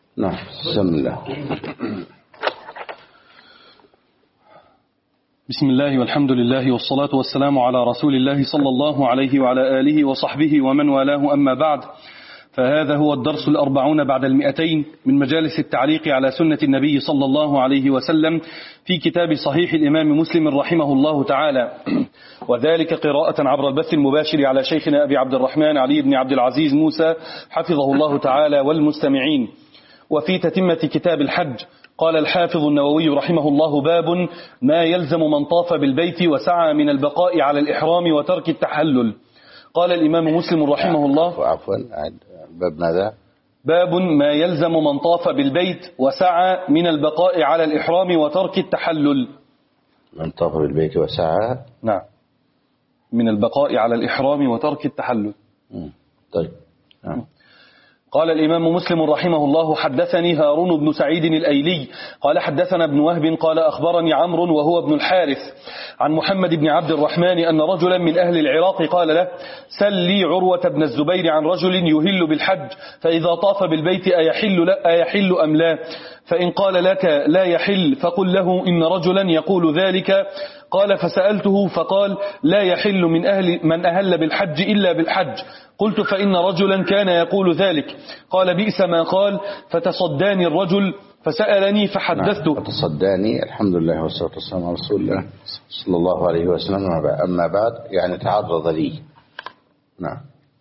نعم. بسم الله. بسم الله والحمد لله والصلاة والسلام على رسول الله صلى الله عليه وعلى آله وصحبه ومن والاه، أما بعد، فهذا هو الدرس 40 بعد 200 من مجالس التعليق على سنة النبي صلى الله عليه وسلم في كتاب صحيح الإمام مسلم رحمه الله تعالى، وذلك قراءة عبر البث المباشر على شيخنا أبي عبد الرحمن علي بن عبد العزيز موسى حفظه الله تعالى والمستمعين. وفي تتمة كتاب الحج قال الحافظ النووي رحمه الله: باب ما يلزم من طاف بالبيت وسعى من البقاء على الإحرام وترك التحلل. قال الإمام مسلم رحمه الله: عفوا، باب ماذا؟ باب ما يلزم من طاف بالبيت وسعى من البقاء على الإحرام وترك التحلل. من طاف بالبيت وسعى، نعم، من البقاء على الإحرام وترك التحلل. طيب. نعم. قال الإمام مسلم رحمه الله: حدثني هارون بن سعيد الأيلي قال حدثنا ابن وهب قال أخبرني عمرو وهو ابن الحارث عن محمد بن عبد الرحمن أن رجلا من أهل العراق قال له: سل لي عروة بن الزبير عن رجل يهل بالحج، فإذا طاف بالبيت أيحل أم لا؟ فإن قال لك لا يحل فقل له إن رجلا يقول ذلك. قال: فسألته فقال: لا يحل من أهل بالحج إلا بالحج. قلت: فإن رجلا كان يقول ذلك. قال: بئس ما قال. فتصداني الرجل فسألني فحدثته. فتصداني، الحمد لله والصلاة والسلام على رسول الله صلى الله عليه وسلم. أما بعد، يعني تعرض لي. نعم.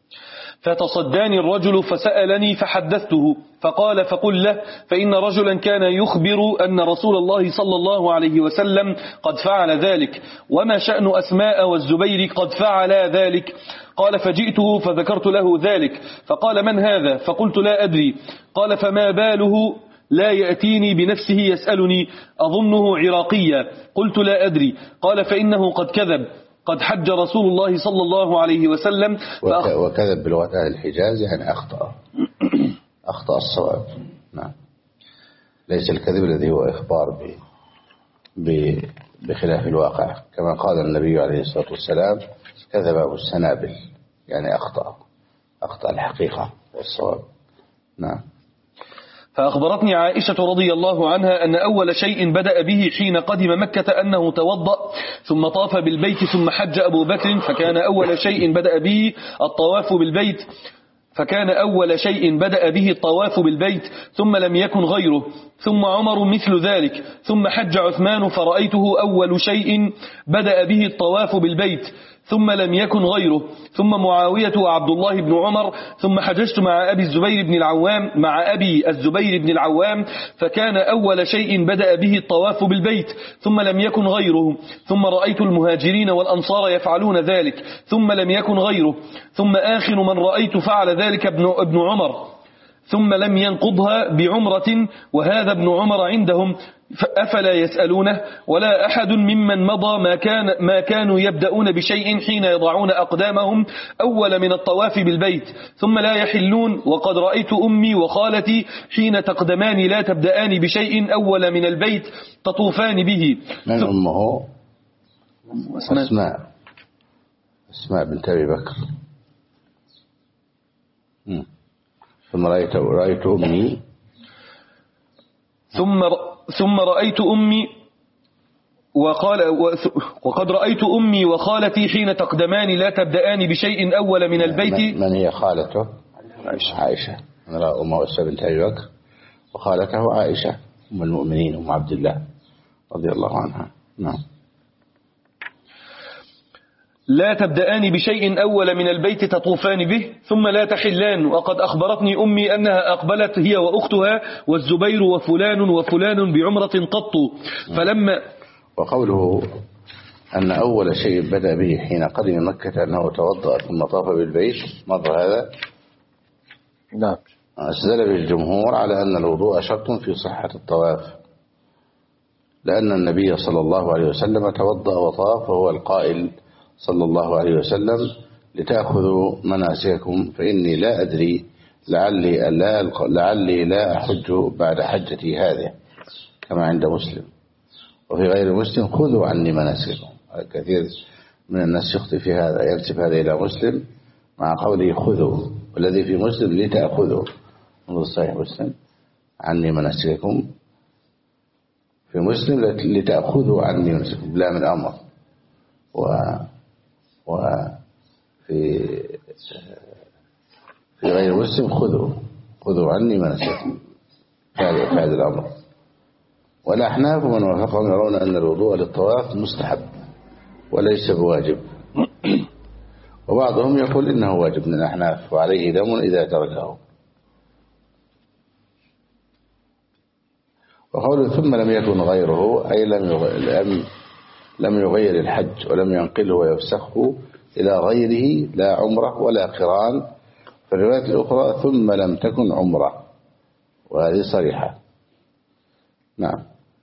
فتصداني الرجل فسألني فحدثته. فقال: فقل له فإن رجلا كان يخبر أن رسول الله صلى الله عليه وسلم قد فعل ذلك، وما شأن أسماء والزبير قد فعل ذلك؟ قال: فجئته فذكرت له ذلك، فقال: من هذا؟ فقلت: لا أدري. قال: فما باله لا يأتيني بنفسه يسألني، أظنه عراقيا. قلت: لا أدري. قال: فإنه قد كذب، قد حج رسول الله صلى الله عليه وسلم. وكذب بلغة أهل الحجاز، يعني أخطأ الصواب. نعم. ليس الكذب الذي هو إخبار بخلاف الواقع، كما قال النبي عليه الصلاة والسلام: كذب أبو السنابل، يعني أخطأ الحقيقة والصواب. نعم. فأخبرتني عائشة رضي الله عنها أن أول شيء بدأ به حين قدم مكة أنه توضأ ثم طاف بالبيت ثم حج أبو بكر، فكان أول شيء بدأ به الطواف بالبيت ثم لم يكن غيره، ثم عمر مثل ذلك، ثم حج عثمان فرأيته أول شيء بدأ به الطواف بالبيت ثم لم يكن غيره، ثم معاوية وعبد الله بن عمر، ثم حججت مع أبي الزبير بن العوام فكان أول شيء بدأ به الطواف بالبيت ثم لم يكن غيره، ثم رأيت المهاجرين والأنصار يفعلون ذلك ثم لم يكن غيره، ثم آخر من رأيت فعل ذلك ابن عمر ثم لم ينقضها بعمرة، وهذا ابن عمر عندهم أفلا يسألونه؟ ولا أحد ممن مضى ما كانوا يبدأون بشيء حين يضعون أقدامهم أول من الطواف بالبيت ثم لا يحلون. وقد رأيت أمي وخالتي حين تقدمان لا تبدأان بشيء أول من البيت تطوفان به. من أمه؟ أسماء بنت أبي بكر. ثم رأيت أمي، ثم رأيت أمي وقد رأيت أمي وخالتي حين تقدمان لا تبدأان بشيء أول من البيت. من هي خالته؟ عائشة. نرى أمه أسماء بنت أبي بكر، وخالته عائشة أم المؤمنين أم عبد الله رضي الله عنها. نعم. لا تبدأان بشيء أول من البيت تطوفان به ثم لا تحلان. وقد أخبرتني أمي أنها أقبلت هي وأختها والزبير وفلان بعمرة قط. فلما وقوله أن أول شيء بدأ به حين قدم مكة أنه توضأ ثم طاف بالبيت، مر هذا؟ نعم. استدل به الجمهور على أن الوضوء شرط في صحة الطواف، لأن النبي صلى الله عليه وسلم توضأ وطاف، وهو القائل صلى الله عليه وسلم: لتأخذوا مناسككم فإني لا أدري لعلي لا أحج بعد حجتي هذه، كما عند مسلم. وفي غير مسلم: خذوا عني مناسككم. كثير من الناس يخطئ في هذا، ينسب هذا إلى مسلم مع قوله خذوا، والذي في مسلم لتأخذوا. انظر صحيح مسلم عني مناسككم، في مسلم لتأخذوا عني مناسككم، لا من أمر. وفي غير مسلم خذوا عني مناسككم، هذا الأمر. والأحناف ومن وافقهم يرون أن الوضوء للطواف مستحب وليس بواجب، وبعضهم يقول إنه واجب من الأحناف وعليه دم إذا تركه. وقوله ثم لم يكن غيره أي لم يغير الحج ولم ينقله ويفسخه إلى غيره، لا عمره ولا قران. في الرواية الأخرى ثم لم تكن عمره، وهذه صريحة. نعم.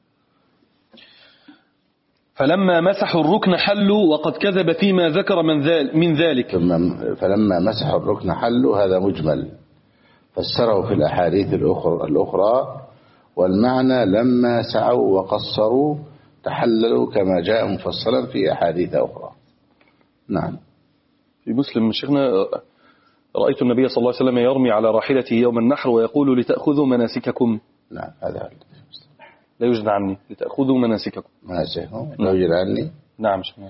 فلما مسحوا الركن حلوا وقد كذب فيما ذكر من ذلك. فلما مسحوا الركن حلوا، هذا مجمل، فسره في الأحاديث الأخرى، والمعنى لما سعوا وقصروا تحللوا كما جاء مفصلا في أحاديث أخرى. نعم. في مسلم شيخنا رأيت النبي صلى الله عليه وسلم يرمي على راحلته يوم النحر ويقول لتأخذوا مناسككم. نعم، هذا لا يوجد عني، لتأخذوا مناسككم. لا يوجد عني. نعم شيخنا.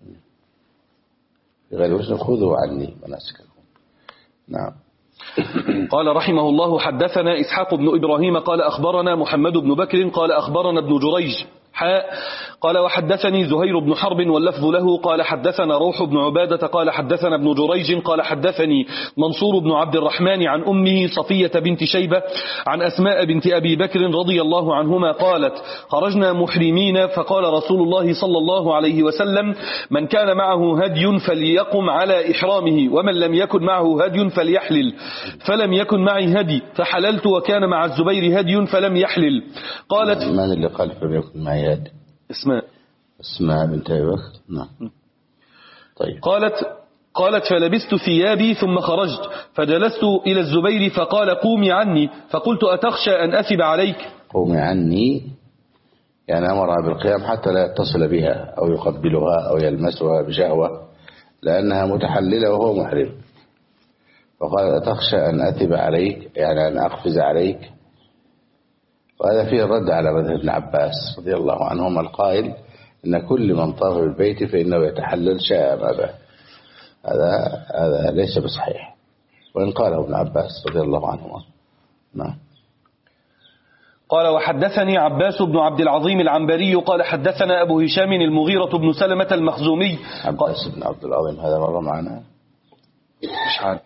غير مسلم خذوا عني مناسككم. نعم. قال رحمه الله حدثنا إسحاق بن إبراهيم قال أخبرنا محمد بن بكر قال أخبرنا ابن جريج قال وحدثني زهير بن حرب واللفظ له قال حدثنا روح بن عبادة قال حدثنا ابن جريج قال حدثني منصور بن عبد الرحمن عن أمه صفية بنت شيبة عن أسماء بنت أبي بكر رضي الله عنهما قالت خرجنا محرمين فقال رسول الله صلى الله عليه وسلم من كان معه هدي فليقم على إحرامه ومن لم يكن معه هدي فليحلل، فلم يكن معي هدي فحللت وكان مع الزبير هدي فلم يحلل. قالت من اللي قال فلم يكن معي هدي؟ اسماء بنت أبي بكر. نعم. طيب. قالت فلبست ثيابي ثم خرجت فجلست إلى الزبير فقال قومي عني، فقلت أتخشى أن أثب عليك؟ قومي عني يعني أمرها بالقيام حتى لا يتصل بها أو يقبلها أو يلمسها بشهوة، لأنها متحللة وهو محرم. فقال أتخشى أن أثب عليك يعني أن أقفز عليك. وهذا فيه الرد على مذهب ابن عباس رضي الله عنهما القائل إن كل من طاف بالبيت فإنه يتحلل شاء ما به. هذا ليس بصحيح، وإن قاله ابن عباس رضي الله عنهما. نعم. قال وحدثني عباس بن عبد العظيم العنبري قال حدثنا أبو هشام المغيرة بن سلمة المخزومي. عباس بن عبد العظيم هذا مرة معنا مش عارف.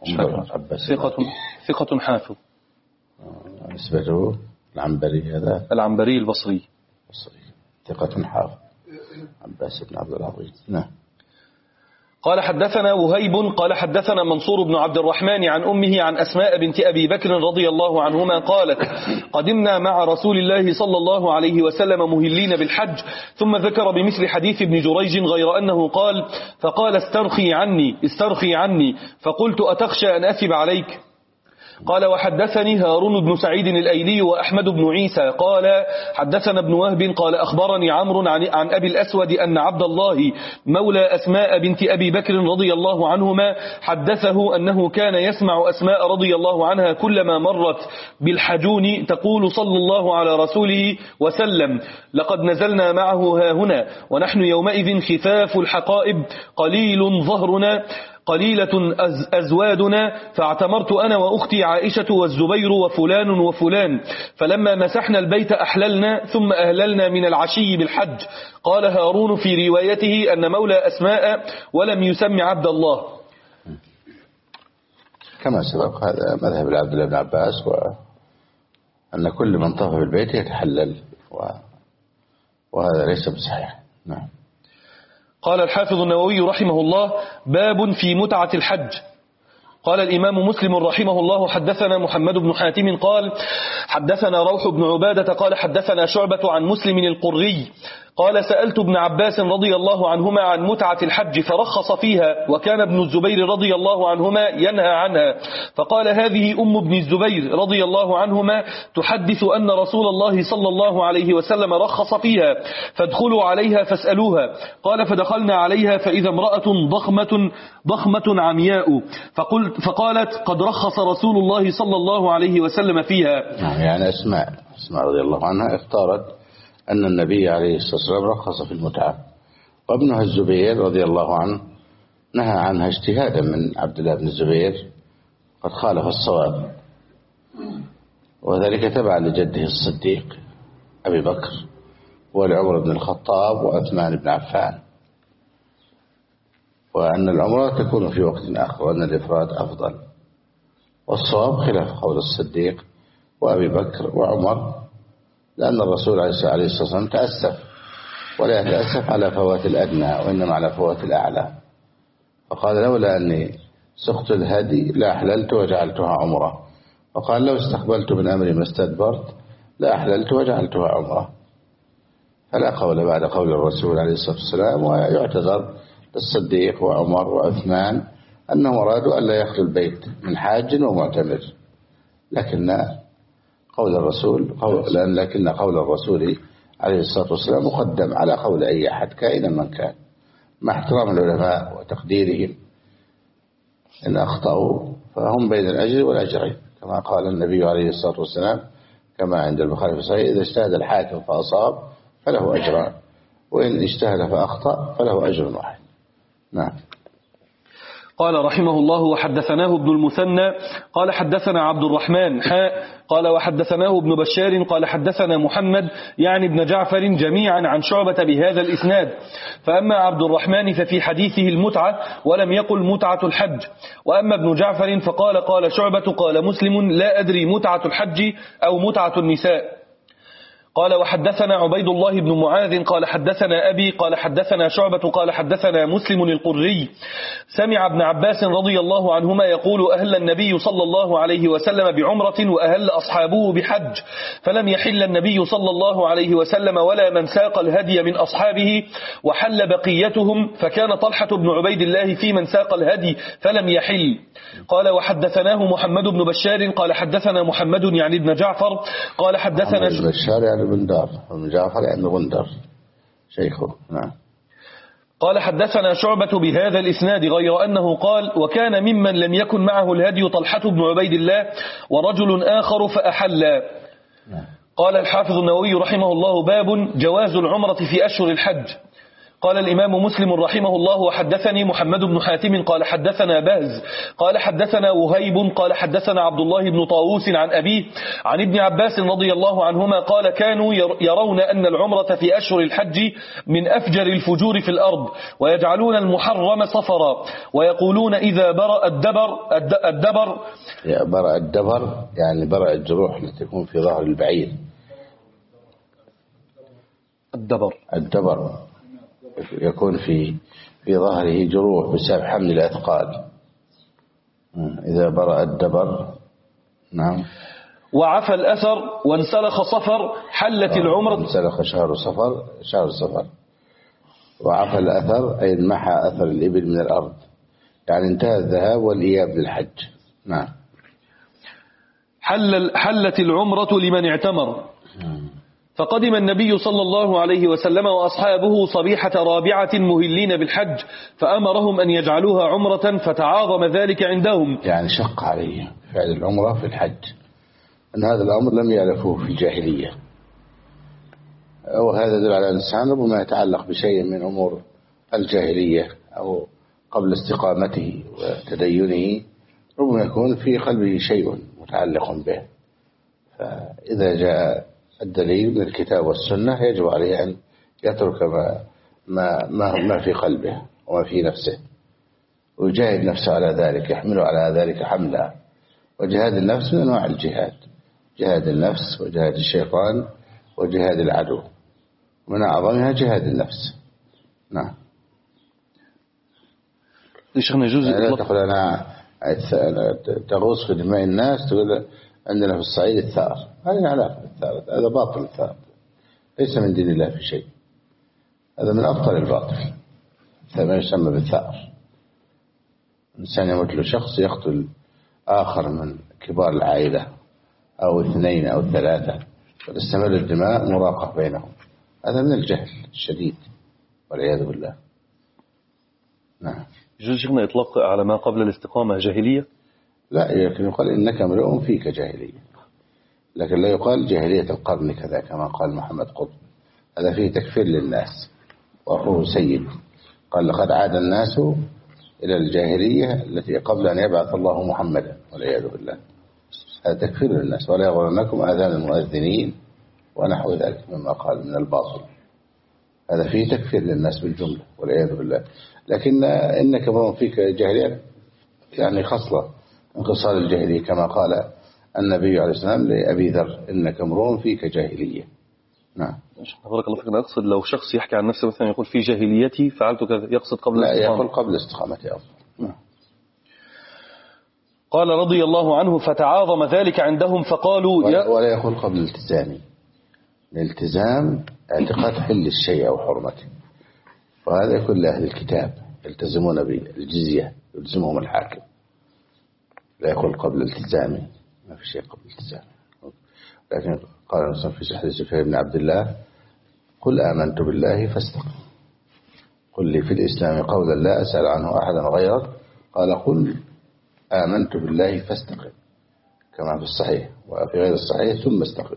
ثقة حافظ. نسبته العنبري، هذا العنبري البصري ثقة حافظ عباس بن عبد العظيم. نعم. قال حدثنا وهيب قال حدثنا منصور بن عبد الرحمن عن أمه عن أسماء بنت أبي بكر رضي الله عنهما قالت قدمنا مع رسول الله صلى الله عليه وسلم مهلين بالحج، ثم ذكر بمثل حديث ابن جريج غير أنه قال فقال استرخي عني فقلت أتخشى أن أثب عليك؟ قال وحدثني هارون بن سعيد الأيلي وأحمد بن عيسى قال حدثنا ابن وهب قال أخبرني عمرو عن أبي الأسود أن عبد الله مولى أسماء بنت أبي بكر رضي الله عنهما حدثه أنه كان يسمع أسماء رضي الله عنها كلما مرت بالحجون تقول صلى الله على رسوله وسلم لقد نزلنا معه هاهنا ونحن يومئذ خفاف الحقائب قليل ظهرنا قليلة أزوادنا، فاعتمرت أنا وأختي عائشة والزبير وفلان فلما مسحنا البيت أحللنا ثم أهللنا من العشي بالحج. قال هارون في روايته أن مولى أسماء ولم يسمي عبد الله. كما سبق هذا مذهب عبد الله بن عباس، وأن كل من طاف بالبيت يتحلل، وهذا ليس بصحيح. نعم. قال الحافظ النووي رحمه الله باب في متعة الحج. قال الإمام مسلم رحمه الله حدثنا محمد بن حاتم قال حدثنا روح بن عبادة قال حدثنا شعبة عن مسلم القري قال سألت ابن عباس رضي الله عنهما عن متعة الحج فرخص فيها، وكان ابن الزبير رضي الله عنهما ينهى عنها، فقال هذه أم ابن الزبير رضي الله عنهما تحدث أن رسول الله صلى الله عليه وسلم رخص فيها، فادخلوا عليها فاسألوها. قال فدخلنا عليها فإذا امرأة ضخمة عمياء، فقالت قد رخص رسول الله صلى الله عليه وسلم فيها. يعني أسماء رضي الله عنها اختارت أن النبي عليه الصلاة والسلام رخص في المتعة، وابنها الزبير رضي الله عنه نهى عنها اجتهادا من عبد الله بن الزبير قد خالف الصواب، وذلك تبعا لجده الصديق أبي بكر ولعمر بن الخطاب وعثمان بن عفان، وأن العمرة تكون في وقت آخر وأن الإفراد أفضل، والصواب خلاف قول الصديق وأبي بكر وعمر، لأن الرسول عليه الصلاة والسلام تأسف، ولا يتأسف على فوات الأدنى وإنما على فوات الأعلى، فقال لولا أني سقت الهدي لا أحللت وجعلتها عمرة، وقال لو استقبلت من أمري ما استدبرت لا أحللت وجعلتها عمرة، فلا قول بعد قول الرسول عليه الصلاة والسلام. ويعتذر الصديق وعمر وعثمان أنهم أرادوا أن لا يخلوا البيت من حاج ومعتمر، لكن قول الرسول عليه الصلاة والسلام مقدم على قول أي أحد كائنا من كان، مع احترام العلماء وتقديرهم، إن أخطأوا فهم بين الأجر والأجرين، كما قال النبي عليه الصلاة والسلام كما عند البخاري في صحيح: إذا اجتهد الحاكم فأصاب فله أجران، وإن اجتهد فأخطأ فله أجر واحد. نعم. قال رحمه الله وحدثناه ابن المثنى قال حدثنا عبد الرحمن قال وحدثناه ابن بشار قال حدثنا محمد يعني ابن جعفر جميعا عن شعبة بهذا الإسناد. فأما عبد الرحمن ففي حديثه المتعة ولم يقل متعة الحج، وأما ابن جعفر فقال قال شعبة قال مسلم لا أدري متعة الحج أو متعة النساء. قال وحدثنا عبيد الله بن معاذ قال حدثنا أبي قال حدثنا شعبة قال حدثنا مسلم القري سمع ابن عباس رضي الله عنهما يقول أهل النبي صلى الله عليه وسلم بعمرة وأهل أصحابه بحج، فلم يحل النبي صلى الله عليه وسلم ولا من ساق الهدي من أصحابه، وحل بقيتهم، فكان طلحة بن عبيد الله في من ساق الهدي فلم يحل. قال وحدثناه محمد بن بشار قال حدثنا محمد يعني ابن جعفر قال حدثنا بشار يعني بن دار، وابن جعفر يعني غندر شيخه. نعم. قال حدثنا شعبة بهذا الإسناد غير أنه قال وكان ممن لم يكن معه الهدي طلحة بن عبيد الله ورجل آخر فأحلا. قال الحافظ النووي رحمه الله باب جواز العمرة في أشهر الحج. قال الإمام مسلم رحمه الله وحدثني محمد بن حاتم قال حدثنا بهز قال حدثنا وهيب قال حدثنا عبد الله بن طاووس عن أبيه عن ابن عباس رضي الله عنهما قال كانوا يرون أن العمرة في أشهر الحج من أفجر الفجور في الأرض، ويجعلون المحرم صفرا، ويقولون إذا برأ الدبر يعني برأ الجروح التي تكون في ظهر البعير. الدبر يكون في ظهره جروح بسبب حمل الأثقال، إذا برأ الدبر. نعم. وعفى الأثر وانسلخ صفر حلت العمرة. انسلخ شهر صفر وعفى الأثر أي محى أثر الإبل من الأرض، يعني انتهى الذهاب والإياب للحج. نعم. حلت العمرة لمن اعتمر. فقدم النبي صلى الله عليه وسلم وأصحابه صبيحة رابعة مهلين بالحج، فأمرهم أن يجعلوها عمرة، فتعاظم ذلك عندهم، يعني شق عليه فعل العمرة في الحج، أن هذا الأمر لم يعرفوه في الجاهلية، وهذا يدل على الإنسان ربما يتعلق بشيء من أمور الجاهلية أو قبل استقامته وتدينه، ربما يكون في قلبه شيء متعلق به، فإذا جاء الدليل من الكتاب والسنة يجب عليه أن يترك ما في قلبه وما في نفسه، ويجاهد نفسه على ذلك، يحمله على ذلك حملا. وجهاد النفس من أنواع الجهاد، جهاد النفس وجهاد الشيطان وجهاد العدو، من أعظمها جهاد النفس. نعم. لا تقول أنا تغوص في دماء الناس، تقول عندنا في الصعيد الثار، هذه علاقة بالثار، هذا باطل. الثار ليس من دين الله في شيء. هذا من أبطل الباطل، هذا ما يسمى بالثأر. إنسان يموت له شخص يقتل آخر من كبار العائلة أو 2 أو 3 وتستمر الدماء مراقة بينهم، هذا من الجهل الشديد والعياذ بالله. نعم. يجوز شيخنا إطلاق على ما قبل الاستقامة جاهلية؟ لا، لكن يقال إنك امرؤ فيك جاهلية، لكن لا يقال جاهلية القرن كذا كما قال محمد قطب، هذا فيه تكفير للناس. وأخوه سيد قال لقد عاد الناس إلى الجاهلية التي قبل أن يبعث الله محمدا، والعياذ بالله. هذا تكفير للناس. ولا يغرنكم آذان المؤذنين ونحو ذلك مما قال من الباطل، هذا فيه تكفير للناس بالجملة والعياذ بالله. لكن إنك امرؤ فيك جاهلية يعني خصلة من خصال الجاهلية، كما قال النبي عليه السلام لأبي ذر إنك امرؤ فيك جاهلية. نعم. بارك الله فيك. أنا أقصد لو شخص يحكي عن نفسه مثلا يقول في جاهليتي فعلت كذا، يقصد قبل لا، الاستقامة. يقول قبل استقامتي أفضل. نعم. قال رضي الله عنه فتعاظم ذلك عندهم فقالوا ولا يقول قبل الالتزامي. الالتزام اعتقاد حل الشيء أو حرمته، وهذا يكون لأهل الكتاب يلتزمون بالجزية يلزمهم الحاكم. لا يقول قبل التزامي، ما في شيء قبل التزامي. لكن قال الرسول في حديث جابر بن عبد الله قل آمنت بالله فاستقم، قل لي في الإسلام قولا لا أسأل عنه أحدا غيرك، قال قل آمنت بالله فاستقم، كما في الصحيح وفي غير الصحيح ثم استقم.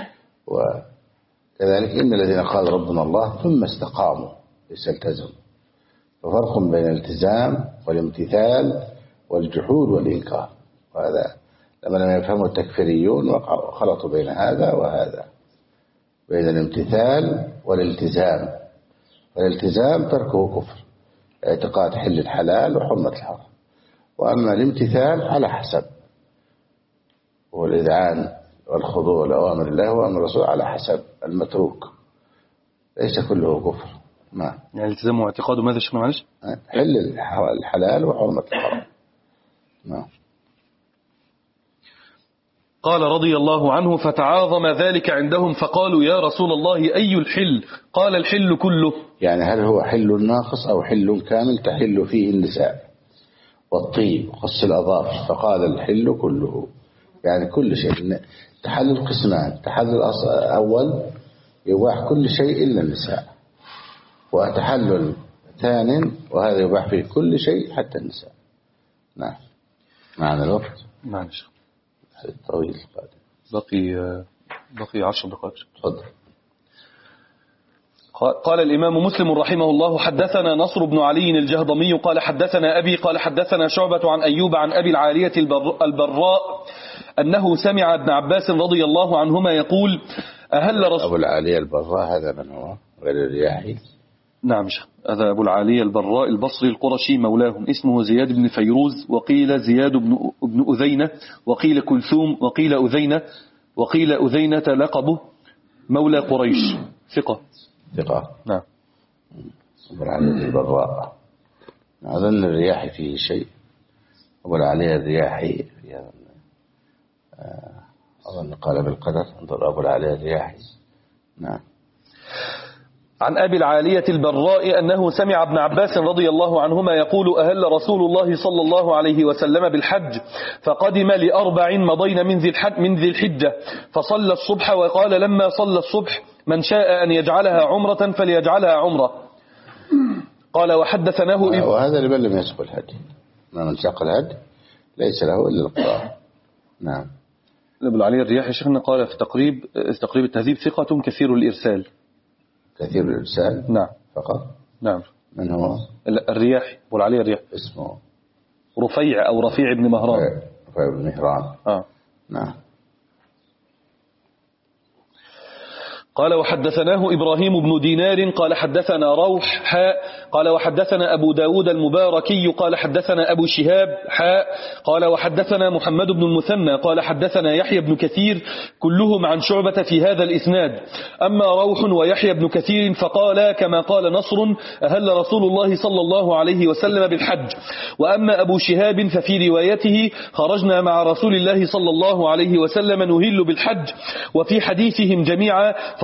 وكذلك إن الذين قال ربنا الله ثم استقاموا ليس التزموا. ففرق بين الالتزام والامتثال والجحود والإنكار، وهذا لما لم يفهموا التكفيريون وخلطوا بين هذا وهذا، بين الامتثال والالتزام. والالتزام تركه كفر، اعتقاد حل الحلال وحرمة الحرام. وأما الامتثال على حسب، والإذعان والخضوع لأوامر الله وأمر الرسول على حسب المتروك، ليس كله كفر. ما يعني الالتزام واعتقاده ماذا شيخنا معلش؟ حل الحلال وحرمة الحرام. نعم. قال رضي الله عنه فتعاظم ذلك عندهم فقالوا يا رسول الله أي الحل؟ قال الحل كله. يعني هل هو حل ناقص أو حل كامل تحل فيه النساء والطيب وقص الأظافر؟ فقال الحل كله، يعني كل شيء. تحلل قسمان، تحلل أول يباح كل شيء إلا النساء، وتحلل ثاني وهذا يباح فيه كل شيء حتى النساء. نعم. معنا الوقت؟ معلش طويل بقي 10 دقائق. تفضل. قال الإمام مسلم رحمه الله حدثنا نصر بن علي الجهضمي قال حدثنا أبي قال حدثنا شعبة عن أيوب عن أبي العالية البراء أنه سمع ابن عباس رضي الله عنهما يقول أهل رسول أبو العالية البراء هذا من هو غير الرياحي؟ نعم هذا أبو العالية البراء البصري القرشي مولاهم، اسمه زياد بن فيروز، وقيل زياد بن أذينة، وقيل كلثوم، وقيل أذينة، وقيل أذينة لقبه، مولى قريش، ثقة. نعم. أبو العالية البراء. أظن الرياحي فيه شيء. أبو العالية الرياحي في هذا أظن قال بالقدر. انظر أبو العالية الرياحي. نعم. عن أبي العالية البراء أنه سمع ابن عباس رضي الله عنهما يقول أهل رسول الله صلى الله عليه وسلم بالحج فقدم ل4 مضين من ذي الحجة فصلى الصبح وقال لما صلى الصبح من شاء أن يجعلها عمرة فليجعلها عمرة. قال وحدثناه وهذا لمن لم يسق الهدي، من ساق الهدي ليس له إلا القراءة. نعم. أبو العالية الرياحي شيخنا قال في تقريب التهذيب ثقة كثير الإرسال. كثير الإرسال؟ نعم فقط. نعم. من هو؟ الرياحي أبو العالية الرياحي اسمه رفيع أو رفيع بن مهران. رفيع بن مهران. نعم. قال وحدثناه إبراهيم بن دينار قال حدثنا روح قال وحدثنا أبو داود المباركي قال حدثنا أبو شهاب قال وحدثنا محمد بن المثنى قال حدثنا يحيى بن كثير كلهم عن شعبة في هذا الإسناد. أما روح ويحيى بن كثير فقال كما قال نصر أهل رسول الله صلى الله عليه وسلم بالحج. وأما أبو شهاب ففي روايته خرجنا مع رسول الله صلى الله عليه وسلم نهل بالحج. وفي حديثهم جميعا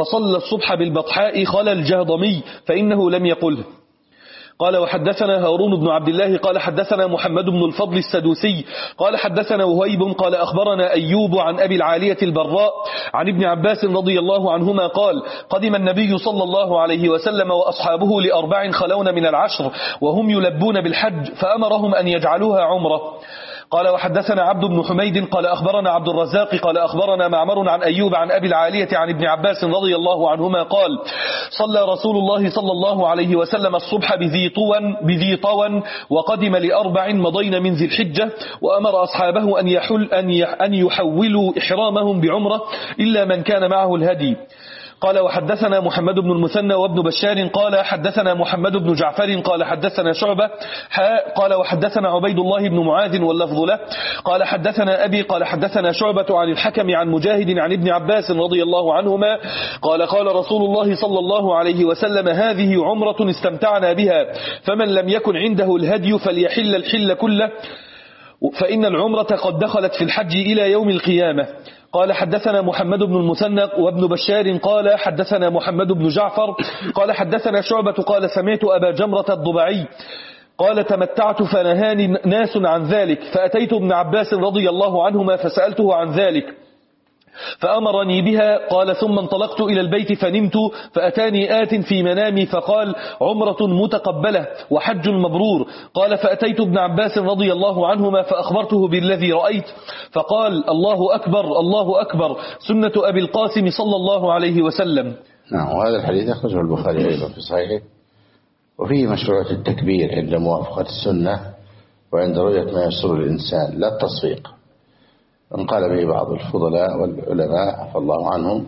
فصلى الصبح بالبطحاء خلا الجهضمي فإنه لم يقله. قال وحدثنا هارون بن عبد الله قال حدثنا محمد بن الفضل السدوسي قال حدثنا وهيب قال أخبرنا أيوب عن أبي العالية البراء عن ابن عباس رضي الله عنهما قال قدم النبي صلى الله عليه وسلم وأصحابه ل4 خلون من العشر وهم يلبون بالحج فأمرهم أن يجعلوها عمرة. قال وحدثنا عبد بن حميد قال أخبرنا عبد الرزاق قال أخبرنا معمر عن أيوب عن أبي العالية عن ابن عباس رضي الله عنهما قال صلى رسول الله صلى الله عليه وسلم الصبح بذي طوى وقدم ل4 مضين من ذي الحجة وأمر أصحابه أن يحولوا إحرامهم بعمرة إلا من كان معه الهدي. قال وحدثنا محمد بن المثنى وابن بشار قال حدثنا محمد بن جعفر قال حدثنا شعبة قال وحدثنا عبيد الله بن معاذ واللفظ له قال حدثنا أبي قال حدثنا شعبة عن الحكم عن مجاهد عن ابن عباس رضي الله عنهما قال قال رسول الله صلى الله عليه وسلم هذه عمرة استمتعنا بها فمن لم يكن عنده الهدي فليحل الحل كله فإن العمرة قد دخلت في الحج إلى يوم القيامة. قال حدثنا محمد بن المثنى وابن بشار قال حدثنا محمد بن جعفر قال حدثنا شعبة قال سمعت أبا جمرة الضبعي قال تمتعت فنهاني ناس عن ذلك فأتيت ابن عباس رضي الله عنهما فسألته عن ذلك فأمرني بها. قال ثم انطلقت إلى البيت فنمت فأتاني آت في منامي فقال عمرة متقبلة وحج مبرور. قال فأتيت ابن عباس رضي الله عنهما فأخبرته بالذي رأيت فقال الله أكبر الله أكبر سنة أبي القاسم صلى الله عليه وسلم. نعم. وهذا الحديث أخرجه البخاري أيضا في صحيحه وفيه مشروعية التكبير عند موافقة السنة وعند رؤية ما يسر الإنسان لا التصفيق. ان قال به بعض الفضلاء والعلماء عفى الله عنهم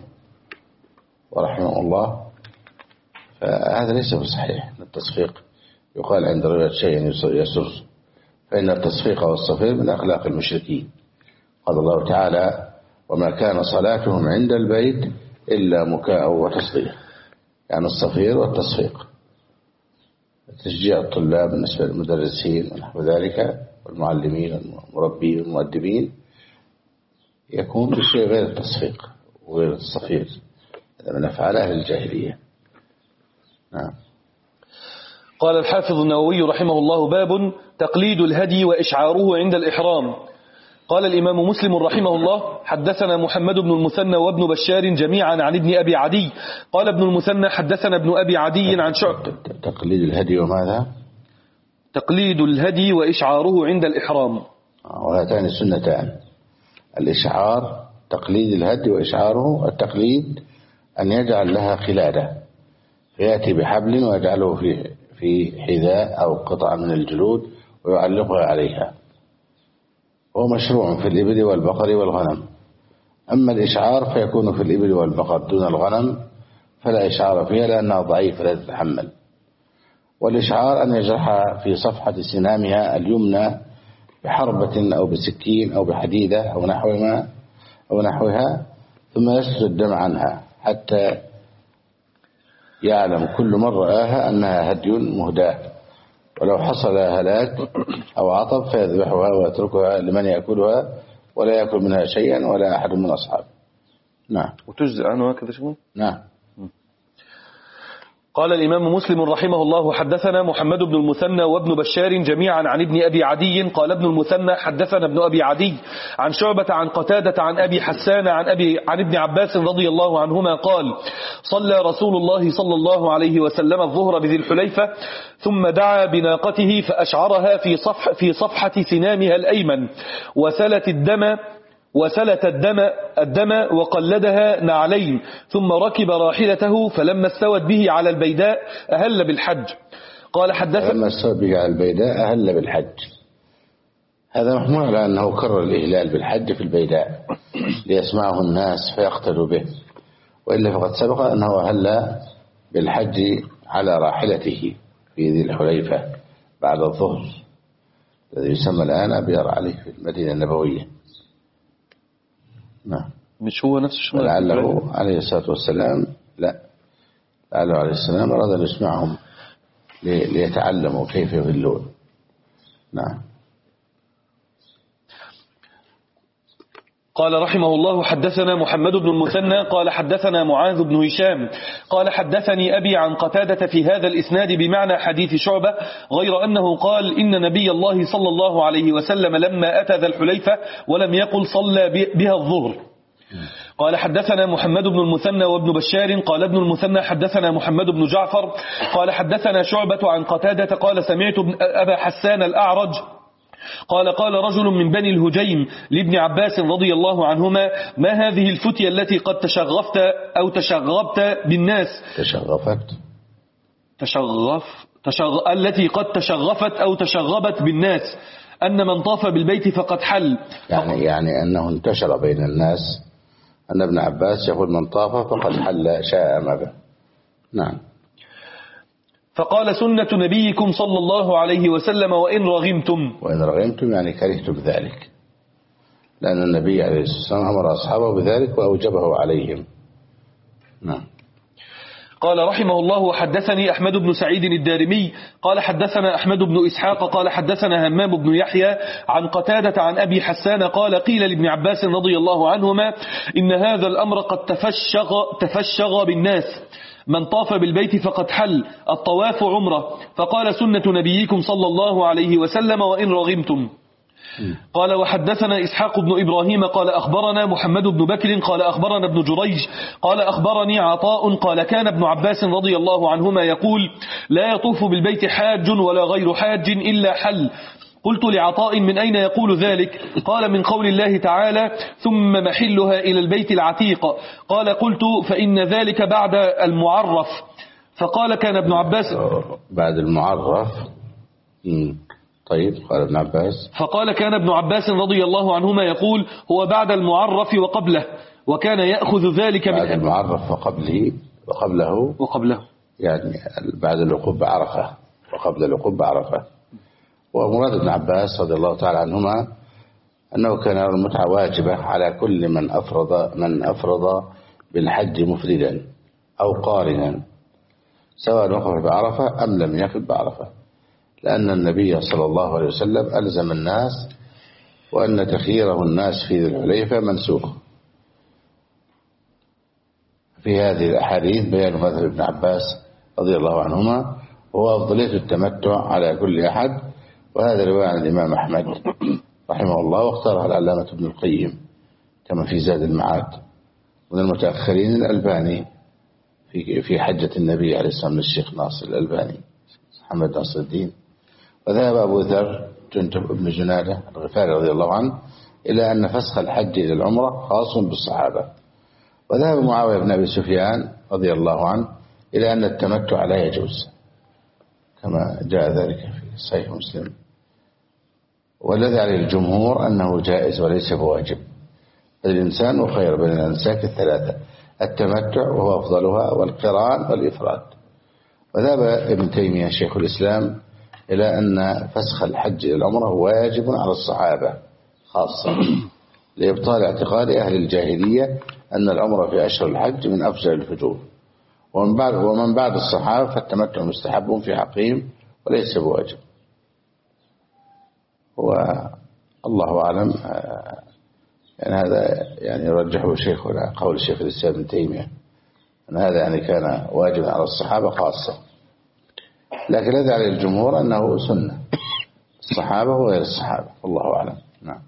ورحمه الله فهذا ليس بصحيح. التصفيق يقال عند رؤية شيء يسر فإن التصفيق والصفير من أخلاق المشركين. قال الله تعالى وما كان صلاتهم عند البيت إلا مكاء وتصديق يعني الصفير والتصفيق تشجيع الطلاب بالنسبة للمدرسين ونحو ذلك والمعلمين والمربين والمؤدبين يكون بشيء غير التصفيق وغير الصفير هذا من أفعال أهل الجاهلية. نعم. قال الحافظ النووي رحمه الله باب تقليد الهدي وإشعاره عند الإحرام. قال الإمام مسلم رحمه الله حدثنا محمد بن المثنى وابن بشار جميعا عن ابن أبي عدي قال ابن المثنى حدثنا ابن أبي عدي عن شعب. تقليد الهدي وماذا؟ تقليد الهدي وإشعاره عند الإحرام. وهاتان سنتان الإشعار تقليد الهدي وإشعاره. التقليد أن يجعل لها قلادة فيأتي بحبل ويجعله في حذاء أو قطعة من الجلود ويعلقها عليها هو مشروع في الإبل والبقر والغنم. أما الإشعار فيكون في الإبل والبقر دون الغنم فلا إشعار فيها لأنها ضعيفة لا تتحمل. والإشعار أن يجرح في صفحة سنامها اليمنى بحربة أو بسكين أو بحديدة أو نحوها ثم يسرد الدم عنها حتى يعلم كل من رآها أنها هدي مهداة ولو حصل هلاك أو عطب فيذبحها ويتركها لمن يأكلها ولا يأكل منها شيئا ولا أحد من أصحابه. نعم. وتجزئ عنه هكذا شغل. نعم. قال الإمام مسلم رحمه الله حدثنا محمد بن المثنى وابن بشار جميعا عن ابن أبي عدي قال ابن المثنى حدثنا ابن أبي عدي عن شعبة عن قتادة عن أبي حسان عن ابن عباس رضي الله عنهما قال صلى رسول الله صلى الله عليه وسلم الظهر بذي الحليفة ثم دعا بناقته فأشعرها في صفحة سنامها الأيمن وسلت الدم وقلدها نعلين ثم ركب راحلته فلما استوت به على البيداء أهل بالحج. قال حدثنا لما استوت به على البيداء أهل بالحج. هذا محمول على أنه كرر الإهلال بالحج في البيداء ليسمعه الناس فيقتدوا به وإلا فقد سبق أنه أهل بالحج على راحلته في ذي الحليفة بعد الظهر الذي يسمى الآن أبيار عليه في المدينة النبوية. نعم. مش هو نفس الشيء لعله عليه الصلاة والسلام لعله عليه السلام أراد أن يسمعهم ليتعلموا كيف يغلون. نعم. قال رحمه الله: حدثنا محمد بن المثنى قال حدثنا معاذ بن هشام قال حدثني أبي عن قتادة في هذا الإسناد بمعنى حديث شعبة، غير أنه قال: إن نبي الله صلى الله عليه وسلم لما أتى ذا الحليفة ولم يقل صلى بها الظهر. قال حدثنا محمد بن المثنى وابن بشار قال ابن المثنى حدثنا محمد بن جعفر قال حدثنا شعبة عن قتادة قال: سمعت أبا حسان الأعرج قال: قال رجل من بني الهجيم لابن عباس رضي الله عنهما: ما هذه الفتية التي قد تشغفت أو تشغبت بالناس؟ التي قد تشغفت أو تشغبت بالناس، أن من طاف بالبيت فقد حل. يعني أنه انتشر بين الناس أن ابن عباس يقول: من طاف فقد حل شاء ما به. نعم. فقال: سنة نبيكم صلى الله عليه وسلم وإن رغمتم يعني كرهتم ذلك، لأن النبي عليه الصلاة والسلام أمر أصحابه بذلك وأوجبه عليهم. نعم. قال رحمه الله: وحدثني أحمد بن سعيد الدارمي قال حدثنا أحمد بن إسحاق قال حدثنا همام بن يحيى عن قتادة عن أبي حسان قال: قيل لابن عباس رضي الله عنهما: إن هذا الأمر قد تفشغ بالناس، من طاف بالبيت فقد حل، الطواف عمرة، فقال: سنة نبيكم صلى الله عليه وسلم وإن رغمتم. قال: وحدثنا إسحاق بن إبراهيم قال أخبرنا محمد بن بكر قال أخبرنا ابن جريج قال أخبرني عطاء قال: كان ابن عباس رضي الله عنهما يقول: لا يطوف بالبيت حاج ولا غير حاج إلا حل. قلت لعطاء: من أين يقول ذلك؟ قال: من قول الله تعالى: ثم محلها إلى البيت العتيق. قال: قلت: فإن ذلك بعد المعرف. فقال: كان ابن عباس بعد المعرف. طيب. قال ابن عباس: فقال: كان ابن عباس رضي الله عنهما يقول: هو بعد المعرف وقبله، وكان يأخذ ذلك بعد المعرف وقبله يعني بعد الوقوف بعرفة وقبل الوقوف بعرفة. ومراد ابن عباس رضي الله تعالى عنهما أنه كان المتعة واجبة على كل من أفرض بالحج مفردا أو قارنا، سواء وقف بعرفة أم لم يقف بعرفة، لأن النبي صلى الله عليه وسلم ألزم الناس، وأن تخييره الناس في ذي الحليفة منسوخ. في هذه الأحاديث بيان مذهب ابن عباس رضي الله عنهما، وهو أفضلية التمتع على كل أحد، وهذا رواية عن الإمام أحمد رحمه الله، واختارها العلامة ابن القيم كما في زاد المعاد، من المتأخرين الألباني في حجة النبي عليه الصلاة والسلام للشيخ ناصر الألباني محمد ناصر الدين. وذهب أبو ذر جندب بن جنادة الغفاري رضي الله عنه إلى أن فسخ الحج إلى العمرة خاص بالصحابة. وذهب معاوية بن أبي سفيان رضي الله عنه إلى أن التمتع لا يجوز، كما جاء ذلك في صحيح مسلم. والذي عليه الجمهور أنه جائز وليس بواجب. الإنسان وخير بين الأنساك الثلاثة: التمتع وهو أفضلها، والقران والإفراد. وذهب ابن تيمية شيخ الإسلام إلى أن فسخ الحج إلى العمرة واجب على الصحابة خاصة، لإبطال اعتقاد أهل الجاهلية أن العمرة في أشهر الحج من أفجر الفجور. ومن بعد الصحابة فالتمتع مستحب في حقهم وليس بواجب. والله أعلم. يعني هذا يعني رجحه شيخنا قول شيخ الإسلام ابن تيمية أن هذا يعني كان واجبا على الصحابة خاصة، لكن الذي عليه الجمهور أنه سنة الصحابة وغير الصحابة، والله أعلم. نعم.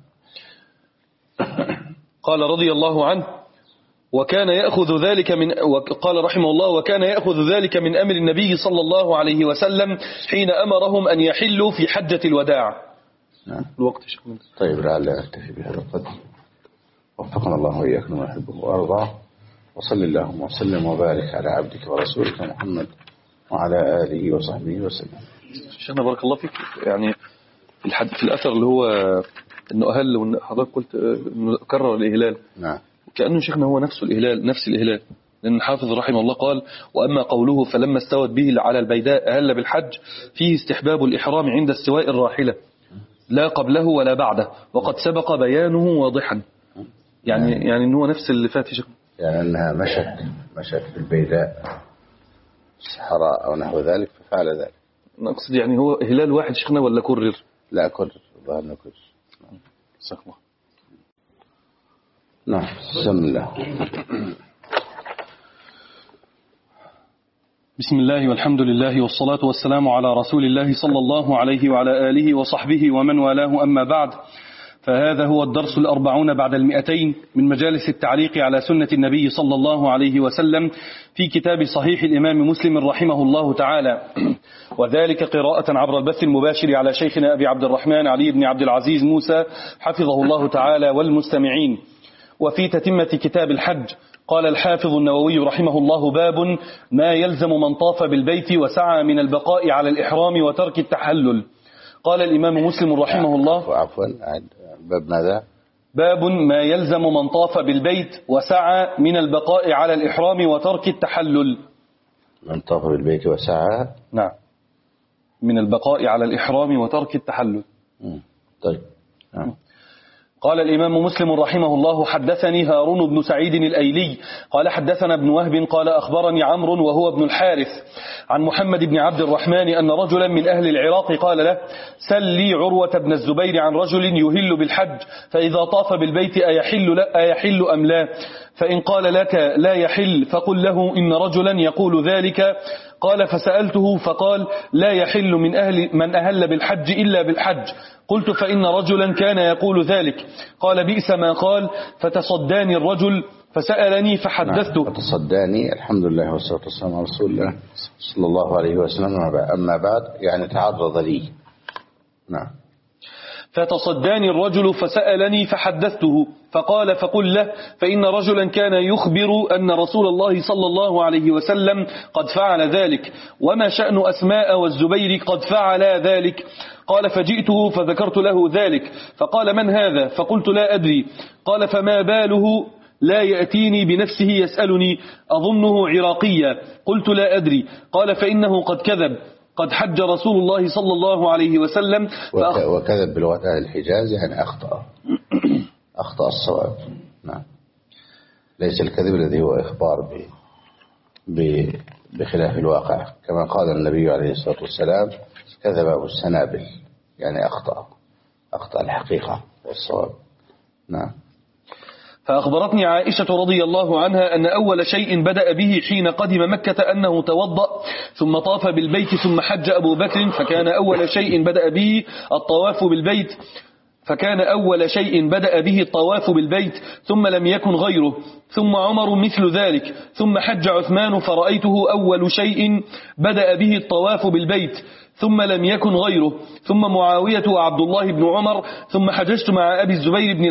قال رضي الله عنه: وكان يأخذ ذلك قال رحمه الله: وكان يأخذ ذلك من أمر النبي صلى الله عليه وسلم حين أمرهم أن يحلوا في حجة الوداع. نعم. الوقت طيب، لعل نكتفي بهذا القدر. وفقنا الله وإياكم ما يحبه وأرضاه، وصل اللهم وسلم وبارك على عبدك ورسولك محمد وعلى آله وصحبه وسلم. شيخنا بارك الله فيك، يعني في الأثر اللي هو إنه أهل، وحضرتك قلت إنه كرر الإهلال. نعم. كأنه شيخنا هو نفس الإهلال، لأن الحافظ رحمه الله قال: وأما قوله فلما استوت به على البيداء أهل بالحج، فيه استحباب الإحرام عند استواء الراحلة لا قبله ولا بعده، وقد سبق بيانه واضحا. يعني إن هو نفس اللي فات شيخنا، يعني أنها مشت في البيداء الصحراء أو نحو ذلك ففعل ذلك. نقصد يعني هو هلال واحد شيخنا ولا كرر؟ لا، كرر، ظهرنا كرر. سخوة. نعم. بسم الله. بسم الله والحمد لله والصلاة والسلام على رسول الله صلى الله عليه وعلى آله وصحبه ومن والاه، أما بعد، فهذا هو الدرس 40 بعد 200 من مجالس التعليق على سنة النبي صلى الله عليه وسلم في كتاب صحيح الإمام مسلم رحمه الله تعالى، وذلك قراءة عبر البث المباشر على شيخنا أبي عبد الرحمن علي بن عبد العزيز موسى حفظه الله تعالى والمستمعين. وفي تتمة كتاب الحج قال الحافظ النووي رحمه الله: باب ما يلزم من طاف بالبيت وسعى من البقاء على الإحرام وترك التحلل. قال الإمام مسلم رحمه الله: عفوا، باب ماذا؟ باب ما يلزم من طاف بالبيت وسعى من البقاء على الإحرام وترك التحلل. من طاف بالبيت وسعى، نعم، من البقاء على الإحرام وترك التحلل. طيب. نعم. قال الإمام مسلم رحمه الله: حدثني هارون بن سعيد الأيلي قال حدثنا ابن وهب قال أخبرني عمرو وهو ابن الحارث عن محمد بن عبد الرحمن أن رجلا من أهل العراق قال له: سل لي عروة بن الزبير عن رجل يهل بالحج، فإذا طاف بالبيت أيحل أم لا؟ فإن قال لك لا يحل فقل له إن رجلا يقول ذلك. قال: فسألته فقال: لا يحل من أهل بالحج إلا بالحج. قلت: فإن رجلا كان يقول ذلك. قال: بئس ما قال. فتصداني الرجل فسألني فحدثته. فتصداني، الحمد لله والصلاة والسلام على رسول الله صلى الله عليه وسلم. أما بعد، يعني تعرض لي. نعم. فتصداني الرجل فسألني فحدثته. فقال: فقل له: فإن رجلا كان يخبر أن رسول الله صلى الله عليه وسلم قد فعل ذلك، وما شأن أسماء والزبير قد فعلا ذلك؟ قال: فجئته فذكرت له ذلك، فقال: من هذا؟ فقلت: لا أدري. قال: فما باله لا يأتيني بنفسه يسألني، أظنه عراقيا. قلت: لا أدري. قال: فإنه قد كذب، قد حج رسول الله صلى الله عليه وسلم. وكذب بلغة أهل الحجاز، يعني أخطأ الصواب. نعم. ليس الكذب الذي هو إخبار بخلاف الواقع، كما قال النبي عليه الصلاة والسلام: كذب أبو السنابل، يعني أخطأ الحقيقة والصواب. نعم. فأخبرتني عائشة رضي الله عنها أن أول شيء بدأ به حين قدم مكة أنه توضأ ثم طاف بالبيت ثم حج أبو بكر، فكان أول شيء بدأ به الطواف بالبيت ثم لم يكن غيره، ثم عمر مثل ذلك، ثم حج عثمان فرأيته أول شيء بدأ به الطواف بالبيت ثم لم يكن غيره، ثم معاوية وعبد الله بن عمر، ثم حججت مع أبي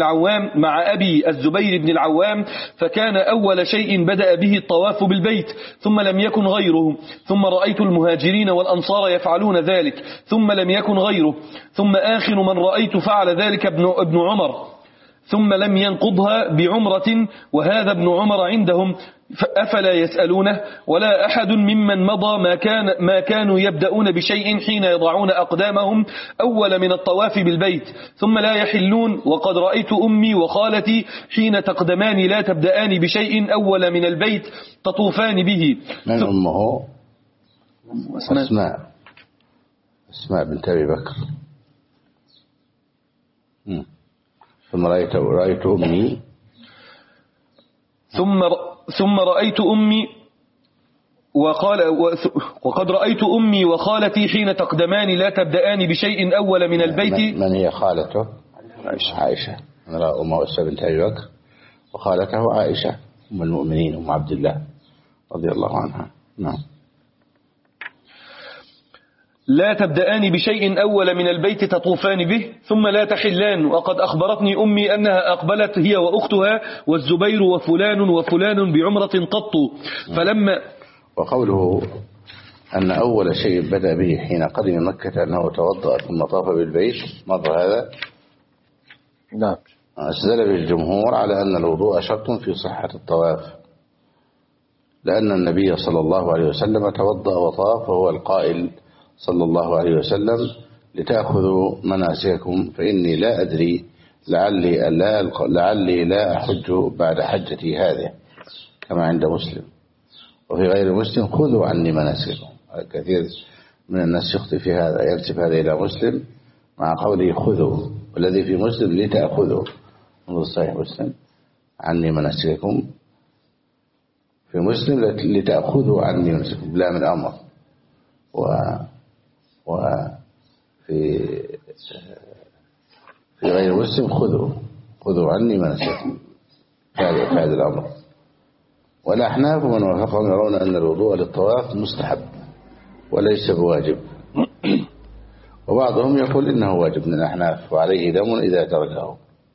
الزبير بن العوام فكان أول شيء بدأ به الطواف بالبيت ثم لم يكن غيره، ثم رأيت المهاجرين والأنصار يفعلون ذلك ثم لم يكن غيره، ثم آخر من رأيت فعل ذلك ابن عمر ثم لم ينقضها بعمرة، وهذا ابن عمر عندهم أفلا يسألونه؟ ولا أحد ممن مضى ما كانوا يبدأون بشيء حين يضعون أقدامهم أول من الطواف بالبيت ثم لا يحلون. وقد رأيت أمي وخالتي حين تقدمان لا تبدأان بشيء أول من البيت تطوفان به. من أمه؟ أسماء بنت أبي بكر. ثم رأيت أمي ثم رأيت أمي وقد رأيت أمي وخالتي حين تقدمان لا تبدأان بشيء أول من البيت. من هي خالته؟ عائشة. أنا رأى أمه أسماء بنت أبي بكر، وخالته عائشة أم المؤمنين أم عبد الله رضي الله عنها. نعم. لا تبدأان بشيء أول من البيت تطوفان به ثم لا تحلان. وقد أخبرتني أمي أنها أقبلت هي وأختها والزبير وفلان بعمرة قط. فلما وقوله أن أول شيء بدأ به حين قدم مكة أنه توضأ ثم طاف بالبيت، مر هذا؟ نعم. استدل به الجمهور على أن الوضوء شرط في صحة الطواف، لأن النبي صلى الله عليه وسلم توضأ وطاف، وهو القائل صلى الله عليه وسلم: لتأخذوا مناسككم فإني لا أدري لعلي لا أحج بعد حجتي هذه، كما عند مسلم. وفي غير مسلم: خذوا عني مناسككم. كثير من الناس يخطئ في هذا، ينسب هذا إلى مسلم مع قوله خذوا، والذي في مسلم لتأخذوا. انظر صحيح مسلم عني مناسككم، في مسلم لتأخذوا عني مناسككم بلا من أمر، وفي غير مسلم خذوا عني مناسككم في هذا الأمر. والأحناف ومن وافقهم يرون أن الوضوء للطواف مستحب وليس بواجب، وبعضهم يقول إنه واجب من الأحناف وعليه دم إذا تركه.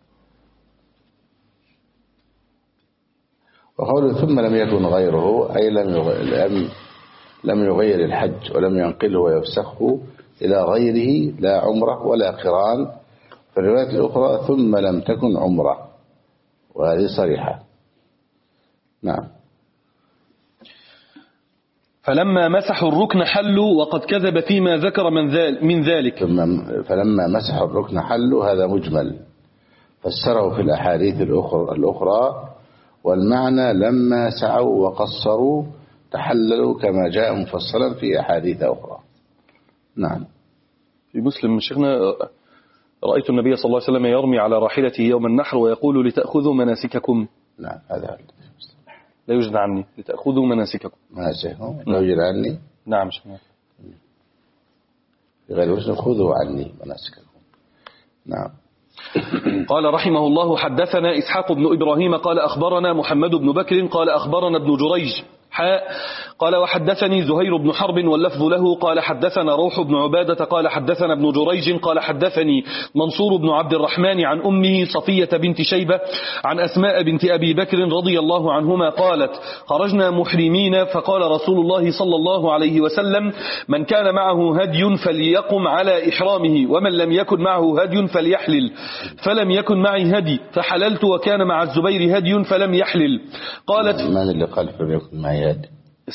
وقوله ثم لم يكن غيره أي لم يغير الحج ولم ينقله ويفسخه إلى غيره لا عمره ولا قران. في الرواية الأخرى ثم لم تكن عمره، وهذه صريحة. نعم. فلما مسحوا الركن حلوا وقد كذب فيما ذكر من ذلك. فلما مسحوا الركن حلوا، هذا مجمل فسره في الأحاديث الأخرى، والمعنى لما سعوا وقصروا تحللوا كما جاء مفصلا في أحاديث أخرى. نعم. في مسلم شيخنا رأيت النبي صلى الله عليه وسلم يرمي على راحلته يوم النحر ويقول لتأخذوا مناسككم. نعم هذا لا يوجد عني، لتأخذوا مناسككم. مناسككم لا يوجد عني. نعم شيخنا. في غير مسلم خذوا عني مناسككم. نعم. قال رحمه الله حدثنا إسحاق بن إبراهيم قال أخبرنا محمد بن بكر قال أخبرنا ابن جريج قال وحدثني زهير بن حرب واللفظ له قال حدثنا روح بن عبادة قال حدثنا ابن جريج قال حدثني منصور بن عبد الرحمن عن أمه صفية بنت شيبة عن أسماء بنت أبي بكر رضي الله عنهما قالت خرجنا محرمين فقال رسول الله صلى الله عليه وسلم من كان معه هدي فليقم على إحرامه ومن لم يكن معه هدي فليحلل، فلم يكن معي هدي فحللت وكان مع الزبير هدي فلم يحلل. قالت من اللي قال فلم يكن معي هدي؟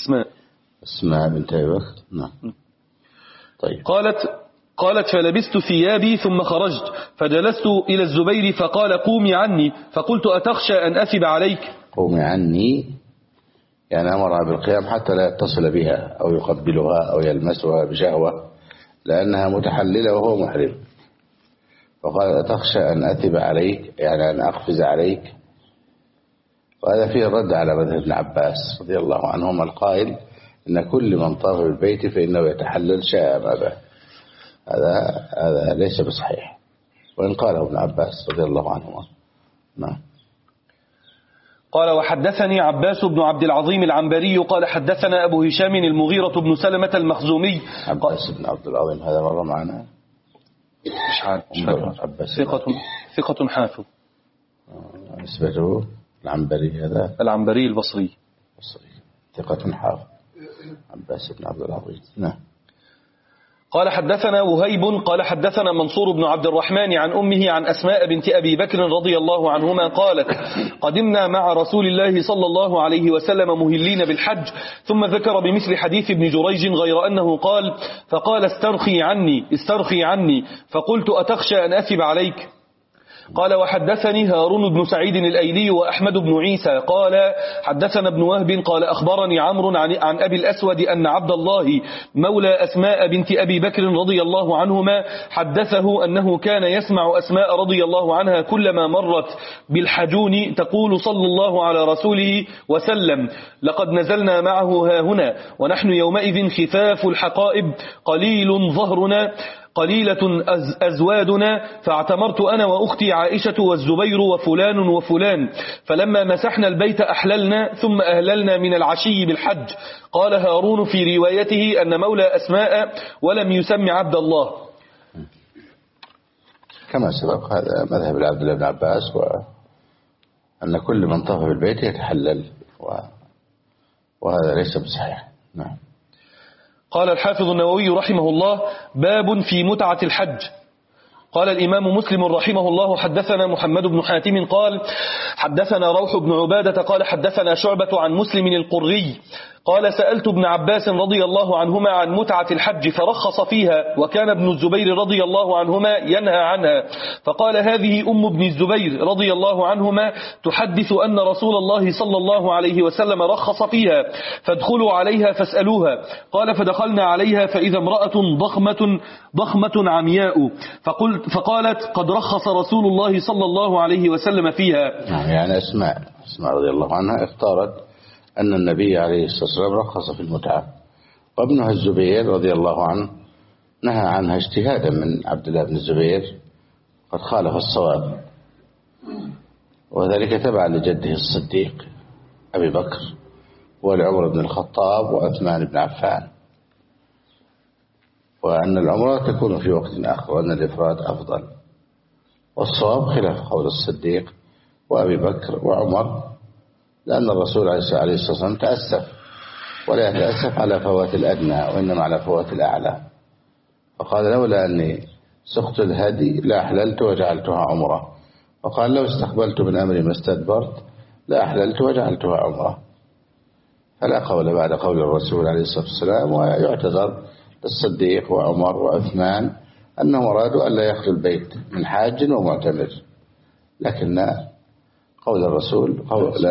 اسماء بنت أبي بكر. نعم. طيب. قالت فلبست ثيابي ثم خرجت فجلست إلى الزبير فقال قومي عني، فقلت أتخشى أن أثب عليك؟ قومي عني يعني أمرها بالقيام حتى لا يتصل بها أو يقبلها أو يلمسها بشهوة لأنها متحللة وهو محرم، فقال أتخشى أن أثب عليك يعني أن أقفز عليك. وهذا فيه الرد على مذهب ابن عباس رضي الله عنهما القائل إن كل من طاف بالبيت فإنه يتحلل شاء ما به. هذا ليس بصحيح، وإن قاله ابن عباس رضي الله عنهما. نعم. قال وحدثني عباس بن عبد العظيم العنبري قال حدثنا أبو هشام المغيرة بن سلمة المخزومي. عباس بن عبد العظيم هذا مرة معنا مش عارف. ثقة حافظ. نسبته العنبري هذا العنبري البصري ثقة حافظ عباس بن عبد العظيم. نعم. قال حدثنا وهيب قال حدثنا منصور بن عبد الرحمن عن أمه عن أسماء بنت أبي بكر رضي الله عنهما قالت قدمنا مع رسول الله صلى الله عليه وسلم مهلين بالحج، ثم ذكر بمثل حديث ابن جريج غير أنه قال فقال استرخي عني فقلت أتخشى أن أثب عليك؟ قال وحدثني هارون بن سعيد الأيلي وأحمد بن عيسى قال حدثنا ابن وهب قال أخبرني عمرو عن أبي الأسود أن عبد الله مولى أسماء بنت أبي بكر رضي الله عنهما حدثه أنه كان يسمع أسماء رضي الله عنها كلما مرت بالحجون تقول صلى الله على رسوله وسلم لقد نزلنا معه هاهنا ونحن يومئذ خفاف الحقائب قليل ظهرنا قليلة أزوادنا، فاعتمرت أنا وأختي عائشة والزبير وفلان فلما مسحنا البيت أحللنا ثم أهللنا من العشي بالحج. قال هارون في روايته أن مولى أسماء ولم يسمي عبد الله. كما سبق هذا مذهب عبد الله بن عباس، وأن كل من طاف بالبيت يتحلل، وهذا ليس بصحيح. نعم. قال الحافظ النووي رحمه الله باب في متعة الحج. قال الإمام مسلم رحمه الله حدثنا محمد بن حاتم قال حدثنا روح بن عبادة قال حدثنا شعبة عن مسلم القري قال سألت ابن عباس رضي الله عنهما عن متعة الحج فرخص فيها، وكان ابن الزبير رضي الله عنهما ينهى عنها، فقال هذه أم ابن الزبير رضي الله عنهما تحدث أن رسول الله صلى الله عليه وسلم رخص فيها، فادخلوا عليها فاسألوها. قال فدخلنا عليها فإذا امرأة ضخمة عمياء، فقالت قد رخص رسول الله صلى الله عليه وسلم فيها. يعني أسماء رضي الله عنها اختارت أن النبي عليه الصلاة والسلام رخص في المتعة، وابنها الزبير رضي الله عنه نهى عنها اجتهادا من عبد الله بن الزبير قد خالف الصواب، وذلك تبع لجده الصديق أبي بكر ولعمر بن الخطاب وعثمان بن عفان، وأن العمرة تكون في وقت آخر وأن الإفراد أفضل، والصواب خلاف قول الصديق وأبي بكر وعمر، لأن الرسول عليه الصلاة والسلام تأسف، ولا يتأسف على فوات الأدنى وإنما على فوات الأعلى، فقال لولا أني سقت الهدي لا أحللت وجعلتها عمرة، وقال لو استقبلت من أمري ما استدبرت لا أحللت وجعلتها عمرة، فلا قول بعد قول الرسول عليه الصلاة والسلام. ويعتذر للصديق وعمر وعثمان أنهم أرادوا أن لا يخلوا البيت من حاج ومعتمر، لكن قول الرسول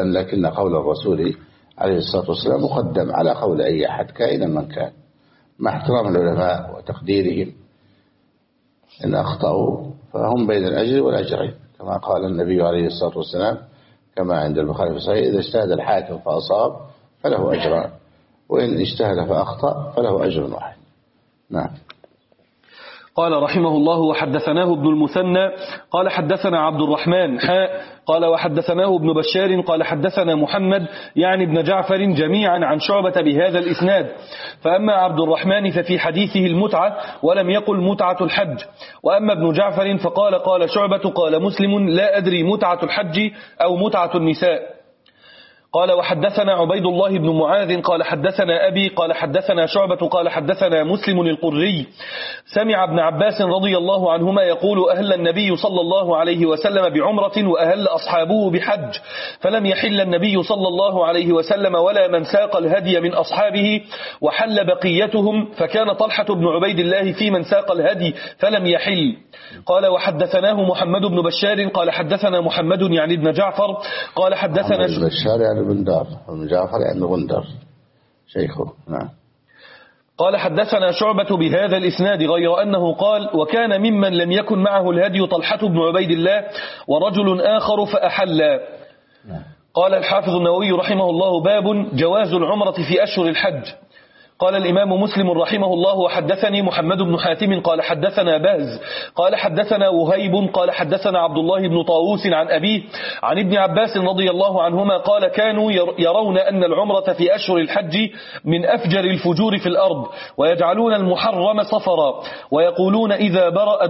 عليه الصلاة والسلام مقدم على قول أي أحد كائنا من كان، مع احترام العلماء وتقديرهم، إن أخطأوا فهم بين الأجر والأجرين، كما قال النبي عليه الصلاة والسلام كما عند البخاري في صحيح: إذا اجتهد الحاكم فأصاب فله أجران، وإن اجتهد فأخطأ فله أجر واحد. نعم. قال رحمه الله وحدثناه ابن المثنى قال حدثنا عبد الرحمن قال وحدثناه ابن بشار قال حدثنا محمد يعني ابن جعفر جميعا عن شعبة بهذا الإسناد. فأما عبد الرحمن ففي حديثه المتعة ولم يقل متعة الحج، وأما ابن جعفر فقال قال شعبة قال مسلم لا أدري متعة الحج أو متعة النساء. قال وحدثنا عبيد الله بن معاذ قال حدثنا أبي قال حدثنا شعبة قال حدثنا مسلم القري سمع ابن عباس رضي الله عنهما يقول أهل النبي صلى الله عليه وسلم بعمرة وأهل أصحابه بحج، فلم يحل النبي صلى الله عليه وسلم ولا من ساق الهدي من أصحابه، وحل بقيتهم، فكان طلحة بن عبيد الله في من ساق الهدي فلم يحل. قال وحدثناه محمد بن بشار قال حدثنا محمد يعني ابن جعفر قال حدثنا بشار يعني بن دار، ابن جعفر يعني غندر شيخه. نعم. قال حدثنا شعبة بهذا الإسناد غير أنه قال وكان ممن لم يكن معه الهدي طلحة بن عبيد الله ورجل آخر فأحلا. قال الحافظ النووي رحمه الله باب جواز العمرة في أشهر الحج. قال الإمام مسلم رحمه الله وحدثني محمد بن حاتم قال حدثنا بهز قال حدثنا وهيب قال حدثنا عبد الله بن طاووس عن أبيه عن ابن عباس رضي الله عنهما قال كانوا يرون أن العمرة في أشهر الحج من أفجر الفجور في الأرض، ويجعلون المحرم صفرا، ويقولون إذا برأ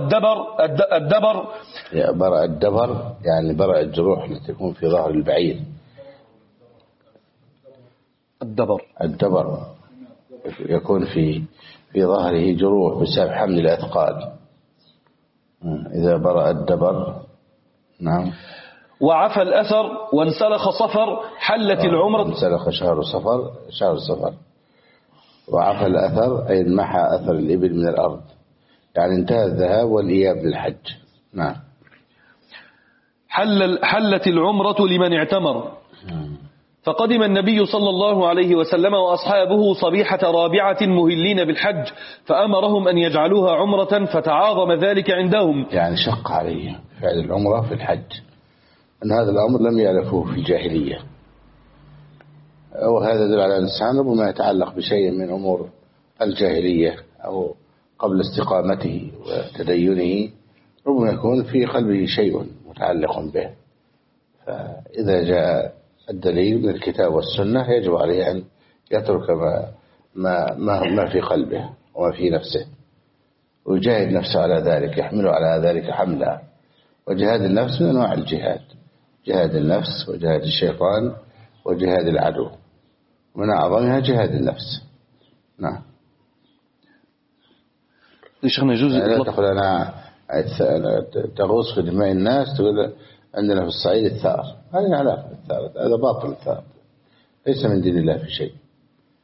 الدبر يعني برأ الجروح التي تكون في ظهر البعير. الدبر يكون في ظهره جروح بسبب حمل الأثقال، إذا برأ الدبر. نعم. وعفى الأثر وانسلخ صفر حلت العمرة. انسلخ شهر صفر وعفى الأثر أي انمحى أثر الإبل من الأرض، يعني انتهى الذهاب والإياب للحج. نعم. حلت العمرة لمن اعتمر. فقدم النبي صلى الله عليه وسلم وأصحابه صبيحة رابعة مهلين بالحج، فأمرهم أن يجعلوها عمرة، فتعاظم ذلك عندهم، يعني شق عليه فعل العمرة في الحج، أن هذا الأمر لم يعرفوه في الجاهلية، وهذا يدل على الإنسان ربما يتعلق بشيء من أمور الجاهلية أو قبل استقامته وتدينه، ربما يكون في قلبه شيء متعلق به، فإذا جاء الدليل من الكتاب والسنة يجب عليه أن يترك ما في قلبه وما في نفسه، ويجاهد نفسه على ذلك، يحمله على ذلك حملا. وجهاد النفس من أنواع الجهاد، جهاد النفس وجهاد الشيطان وجهاد العدو، من أعظمها جهاد النفس. نعم. لا تقول أنا تغوص في دماء الناس، تقول عندنا في الصعيد الثار، هذه علاقة بالثار، هذا باطل. الثار ليس من دين الله في شيء.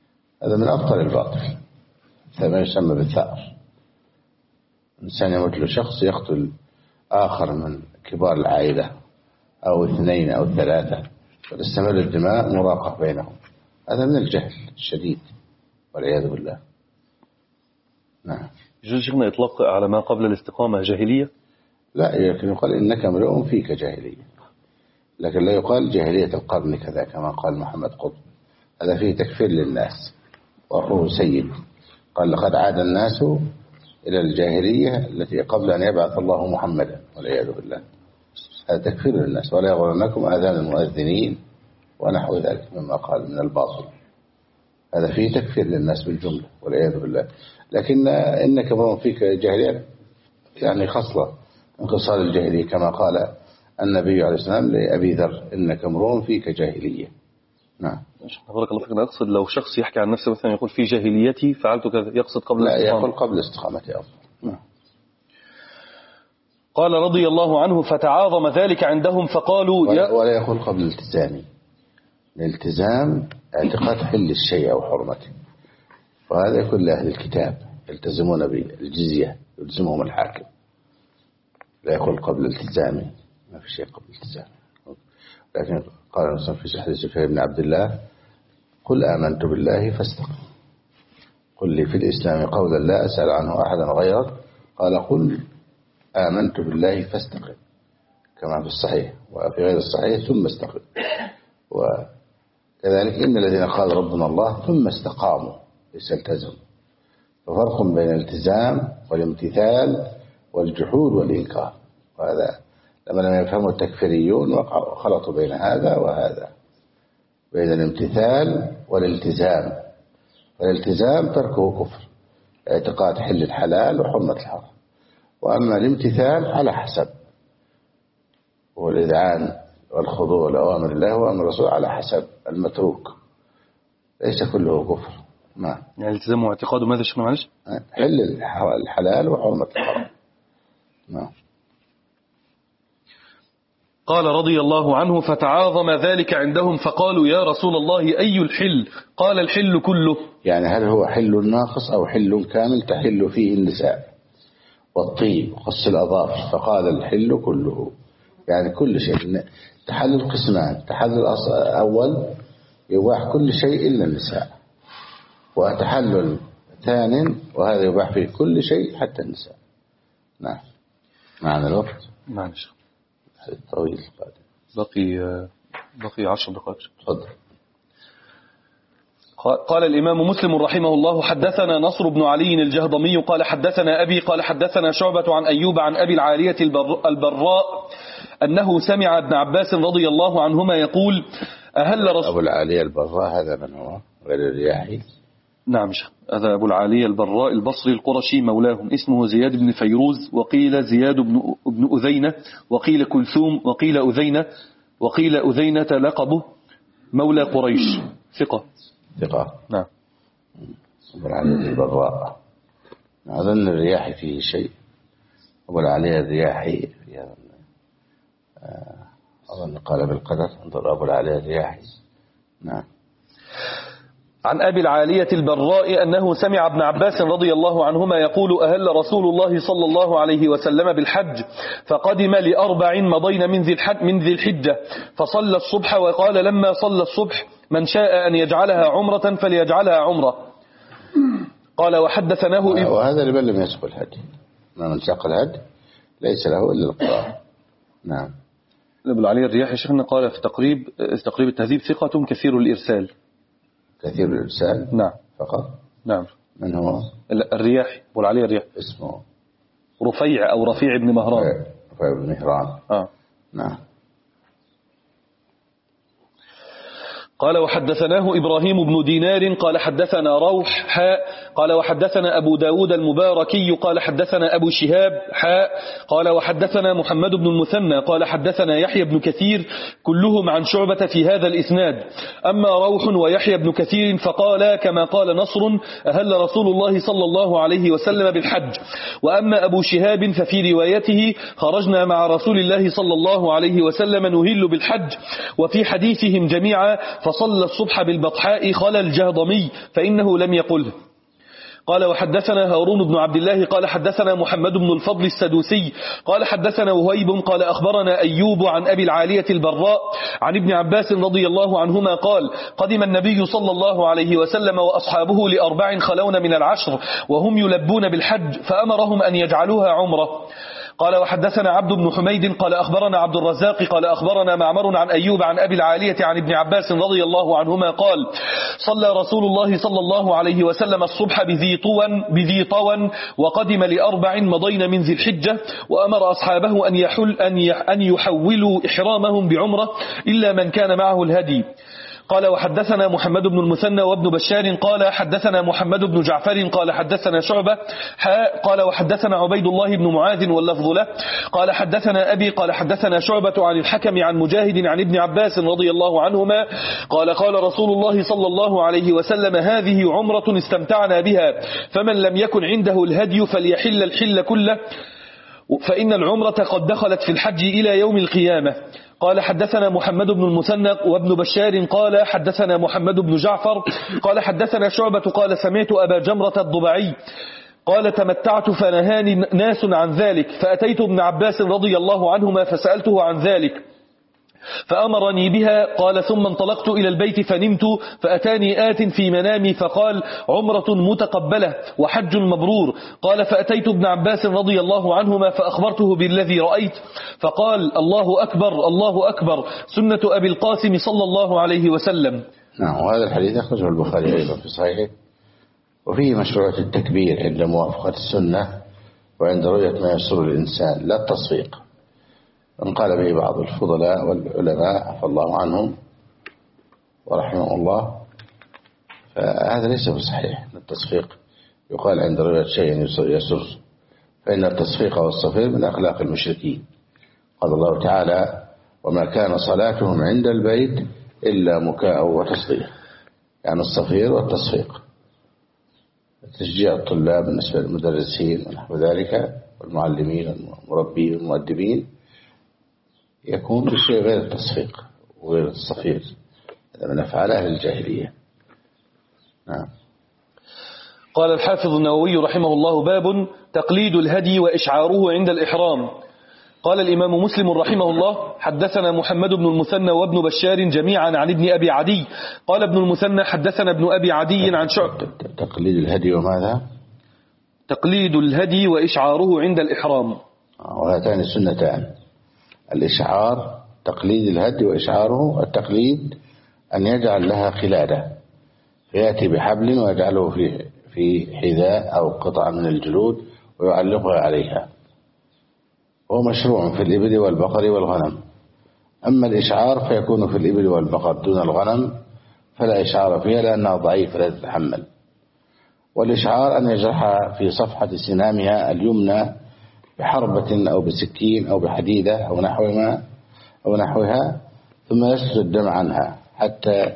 هذا من أبطل الباطل، هذا ما يسمى بالثأر. إنسان يموت له شخص يقتل آخر من كبار العائلة أو 2 أو 3 وتستمر الدماء مراقة بينهم، هذا من الجهل الشديد والعياذ بالله. نعم. يجوز شيخنا إطلاق على ما قبل الاستقامة جاهلية؟ لا، لكن يقال إنك امرؤ فيك جاهلية، لكن لا يقال جاهلية القرن كذا كما قال محمد قطب، هذا فيه تكفير للناس. وأخوه سيد قال لقد عاد الناس إلى الجاهلية التي قبل أن يبعث الله محمدا، والعياذ بالله. هذا تكفير للناس. ولا يغرنكم آذان المؤذنين ونحو ذلك مما قال من الباطل، هذا فيه تكفير للناس بالجملة والعياذ بالله. لكن إنك امرؤ فيك جاهلية يعني خصلة من خصال الجاهلية، كما قال النبي عليه السلام لأبي ذر إنك امرؤ فيك جاهلية. نعم. بارك الله فيك. أنا أقصد لو شخص يحكي عن نفسه مثلا يقول في جاهليتي فعلت كذا، يقصد قبل الاستقامة؟ لا، يقول قبل استقامتي أفضل. نعم. قال رضي الله عنه فتعاظم ذلك عندهم فقالوا ولا يقول قبل الالتزامي. الالتزام اعتقاد حل الشيء أو حرمته، وهذا يكون لأهل الكتاب يلتزمون بالجزية يلزمهم الحاكم. لا يقول قبل التزامي، ما في شيء قبل التزامي. لكن قال الرسول في حديث جابر بن عبد الله قل آمنت بالله فاستقم، قل لي في الإسلام قولا لا أسأل عنه أحدا غيرك، قال قل آمنت بالله فاستقم، كما في الصحيح وفي غير الصحيح ثم استقم. وكذلك إن الذين قالوا ربنا الله ثم استقاموا ليس التزموا. ففرق بين الالتزام والامتثال والجحود والإنكار، وهذا لما لم يفهموا التكفيريون وقعوا خلطوا بين هذا وهذا، بين الامتثال والالتزام. فالالتزام تركه كفر، اعتقاد حل الحلال وحرمة الحرام. وأما الامتثال على حسب، والإذعان والخضوع لأوامر الله وأمر الرسول على حسب المتروك، ليس كله كفر. ما يعني الالتزام واعتقاده ماذا شيخنا معلش؟ حل الحلال وحرمة الحرام. نعم. قال رضي الله عنه فتعاظم ذلك عندهم فقالوا يا رسول الله أي الحل؟ قال الحل كله. يعني هل هو حل ناقص أو حل كامل تحل فيه النساء والطيب وقص الأظافر؟ فقال الحل كله، يعني كل شيء. تحلل قسمان، تحلل أول يباح كل شيء إلا النساء، وتحلل ثاني وهذا يباح فيه كل شيء حتى النساء. نعم. معنا الوقت؟ معلش طويل بقي 10 دقائق. تفضل. قال الإمام مسلم رحمه الله حدثنا نصر بن علي الجهضمي قال حدثنا أبي قال حدثنا شعبة عن أيوب عن أبي العالية البراء أنه سمع ابن عباس رضي الله عنهما يقول أهل رسول أبو العالية البراء هذا من هو غير الرياحي؟ نعم هذا أبو العالية البراء البصري القرشي مولاهم، اسمه زياد بن فيروز، وقيل زياد بن أذينة، وقيل كلثوم، وقيل أذينة، وقيل أذينة لقبه، مولى قريش، ثقة. نعم. أبو العالية البراء أظن الرياحي فيه شيء. أبو العالية الرياحي في هذا أظن قال بالقدر. انظر أبو العالية الرياحي. نعم. عن أبي العالية البراء أنه سمع ابن عباس رضي الله عنهما يقول أهل رسول الله صلى الله عليه وسلم بالحج فقدم ل4 مضين من ذي الحجة فصلى الصبح وقال لما صلى الصبح من شاء أن يجعلها عمرة فليجعلها عمرة. قال وحدثناه وهذا لمن لم يسق الهدي، من ساق الهدي ليس له إلا القراءة. نعم. أبو العالية الرياحي شيخنا قال في تقريب التهذيب ثقة كثير الإرسال. كثير الإرسال؟ نعم فقط. نعم. من هو؟ الرياحي أبو العالية الرياحي اسمه رفيع أو رفيع بن مهران. رفيع بن مهران. نعم. قال وحدثناه إبراهيم بن دينار قال حدثنا روح قال وحدثنا أبو داود المباركي قال حدثنا أبو شهاب قال وحدثنا محمد بن المثنى قال حدثنا يحيى بن كثير كلهم عن شعبة في هذا الإسناد. أما روح ويحيى بن كثير فقال كما قال نصر أهل رسول الله صلى الله عليه وسلم بالحج. وأما أبو شهاب ففي روايته خرجنا مع رسول الله صلى الله عليه وسلم نهل بالحج. وفي حديثهم جميعا فصلى الصبح بالبطحاء خلا الجهضمي فإنه لم يقله. قال وحدثنا هارون بن عبد الله قال حدثنا محمد بن الفضل السدوسي قال حدثنا وهيب قال أخبرنا أيوب عن أبي العالية البراء عن ابن عباس رضي الله عنهما قال قدم النبي صلى الله عليه وسلم وأصحابه ل4 خلون من العشر وهم يلبون بالحج فأمرهم أن يجعلوها عمرة. قال وحدثنا عبد بن حميد قال أخبرنا عبد الرزاق قال أخبرنا معمر عن أيوب عن أبي العالية عن ابن عباس رضي الله عنهما قال صلى رسول الله صلى الله عليه وسلم الصبح بذي طوى وقدم ل4 مضين من ذي الحجة وأمر أصحابه أن يحولوا إحرامهم بعمرة إلا من كان معه الهدي. قال وحدثنا محمد بن المثنى وابن بشار قال حدثنا محمد بن جعفر قال حدثنا شعبة قال وحدثنا عبيد الله بن معاذ واللفظ له قال حدثنا أبي قال حدثنا شعبة عن الحكم عن مجاهد عن ابن عباس رضي الله عنهما قال قال رسول الله صلى الله عليه وسلم هذه عمرة استمتعنا بها فمن لم يكن عنده الهدي فليحل الحل كله فإن العمرة قد دخلت في الحج إلى يوم القيامة. قال حدثنا محمد بن المثنى وابن بشار قال حدثنا محمد بن جعفر قال حدثنا شعبة قال سمعت أبا جمرة الضبعي قال تمتعت فنهاني ناس عن ذلك فأتيت ابن عباس رضي الله عنهما فسألته عن ذلك فأمرني بها. قال ثم انطلقت إلى البيت فنمت فأتاني آت في منامي فقال عمرة متقبلة وحج مبرور. قال فأتيت ابن عباس رضي الله عنهما فأخبرته بالذي رأيت فقال الله أكبر الله أكبر سنة أبي القاسم صلى الله عليه وسلم. نعم. وهذا الحديث أخرجه البخاري أيضا في صحيحه وفيه مشروعية التكبير عند موافقة السنة وعند رؤية ما يسر الإنسان لا التصفيق. من قال به بعض الفضلاء والعلماء عفى الله عنهم ورحمه الله فهذا ليس بصحيح. التصفيق يقال عند رؤية شيء يسر فإن التصفيق والصفير من أخلاق المشركين. قال الله تعالى وما كان صلاتهم عند البيت إلا مكاء وتصديق يعني الصفير والتصفيق تشجيع الطلاب بالنسبة للمدرسين ونحو ذلك والمعلمين والمربين والمؤدبين يكون بشيء غير التصفيق وغير الصفير هذا من أفعال أهل الجاهلية. نعم. قال الحافظ النووي رحمه الله باب تقليد الهدي وإشعاره عند الإحرام. قال الإمام مسلم رحمه الله حدثنا محمد بن المثنى وابن بشار جميعا عن ابن أبي عدي قال ابن المثنى حدثنا ابن أبي عدي عن شعب. تقليد الهدي وماذا؟ تقليد الهدي وإشعاره عند الإحرام. وهاتان السنتان الإشعار تقليد الهدي وإشعاره. التقليد أن يجعل لها قلادة فيأتي بحبل ويجعله في حذاء أو قطعة من الجلود ويعلقها عليها هو مشروع في الإبل والبقر والغنم. أما الإشعار فيكون في الإبل والبقر دون الغنم فلا إشعار فيها لأنها ضعيفة لا تتحمل. والإشعار أن يجرحها في صفحة سنامها اليمنى بحربة أو بسكين أو بحديدة أو نحوها ثم يسل الدم عنها حتى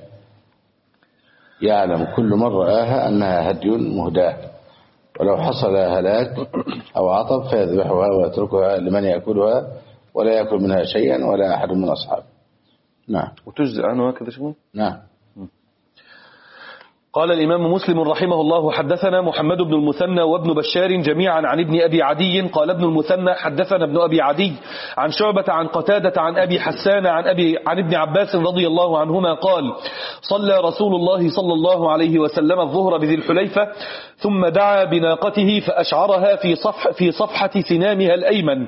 يعلم كل من رآها أنها هدي مهداة ولو حصل هلاك أو عطب فيذبحها ويتركها لمن يأكلها ولا يأكل منها شيئا ولا أحد من أصحابه. نعم. وتجزئ عنه هكذا شيء. نعم. قال الإمام مسلم رحمه الله حدثنا محمد بن المثنى وابن بشار جميعا عن ابن أبي عدي قال ابن المثنى حدثنا ابن أبي عدي عن شعبة عن قتادة عن أبي حسان عن ابن عباس رضي الله عنهما قال صلى رسول الله صلى الله عليه وسلم الظهر بذي الحليفة ثم دعا بناقته فأشعرها في صفحة سنامها الأيمن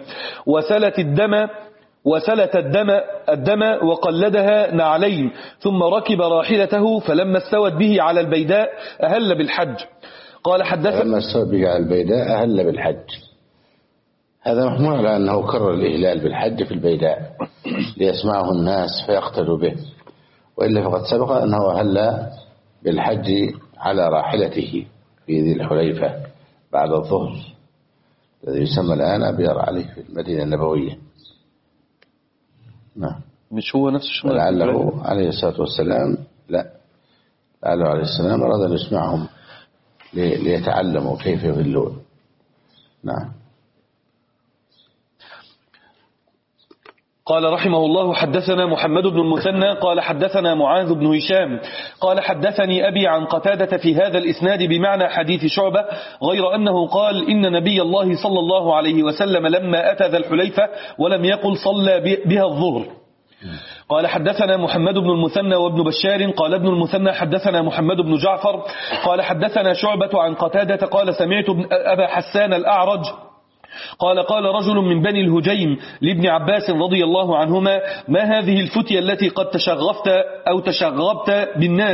وسلت الدم وقلدها نعلين ثم ركب راحلته فلما استوت به على البيداء أهل بالحج. قال حدثنا لما استوت به على البيداء أهل بالحج. هذا محمول على أنه كرر الإهلال بالحج في البيداء ليسمعه الناس فيقتدوا به وإلا فقد سبق أنه أهل بالحج على راحلته في ذي الحليفة بعد الظهر الذي يسمى الآن أبيار عليه في المدينة النبوية. نعم. مش هو نفس الشمال لعله عليه الصلاة والسلام لعله عليه السلام أراد أن يسمعهم ليتعلموا كيف يظلون. نعم. قال رحمه الله: حدثنا محمد بن المثنى قال حدثنا معاذ بن هشام قال حدثني أبي عن قتادة في هذا الإسناد بمعنى حديث شعبة، غير أنه قال: إن نبي الله صلى الله عليه وسلم لما أتى ذا الحليفة ولم يقل صلى بها الظهر. قال حدثنا محمد بن المثنى وابن بشار قال ابن المثنى حدثنا محمد بن جعفر قال حدثنا شعبة عن قتادة قال: سمعت أبا حسان الأعرج قال: قال رجل من بني الهجيم لابن عباس رضي الله عنهما: ما هذه الفتية التي قد تشغفت أو تشغبت بالناس؟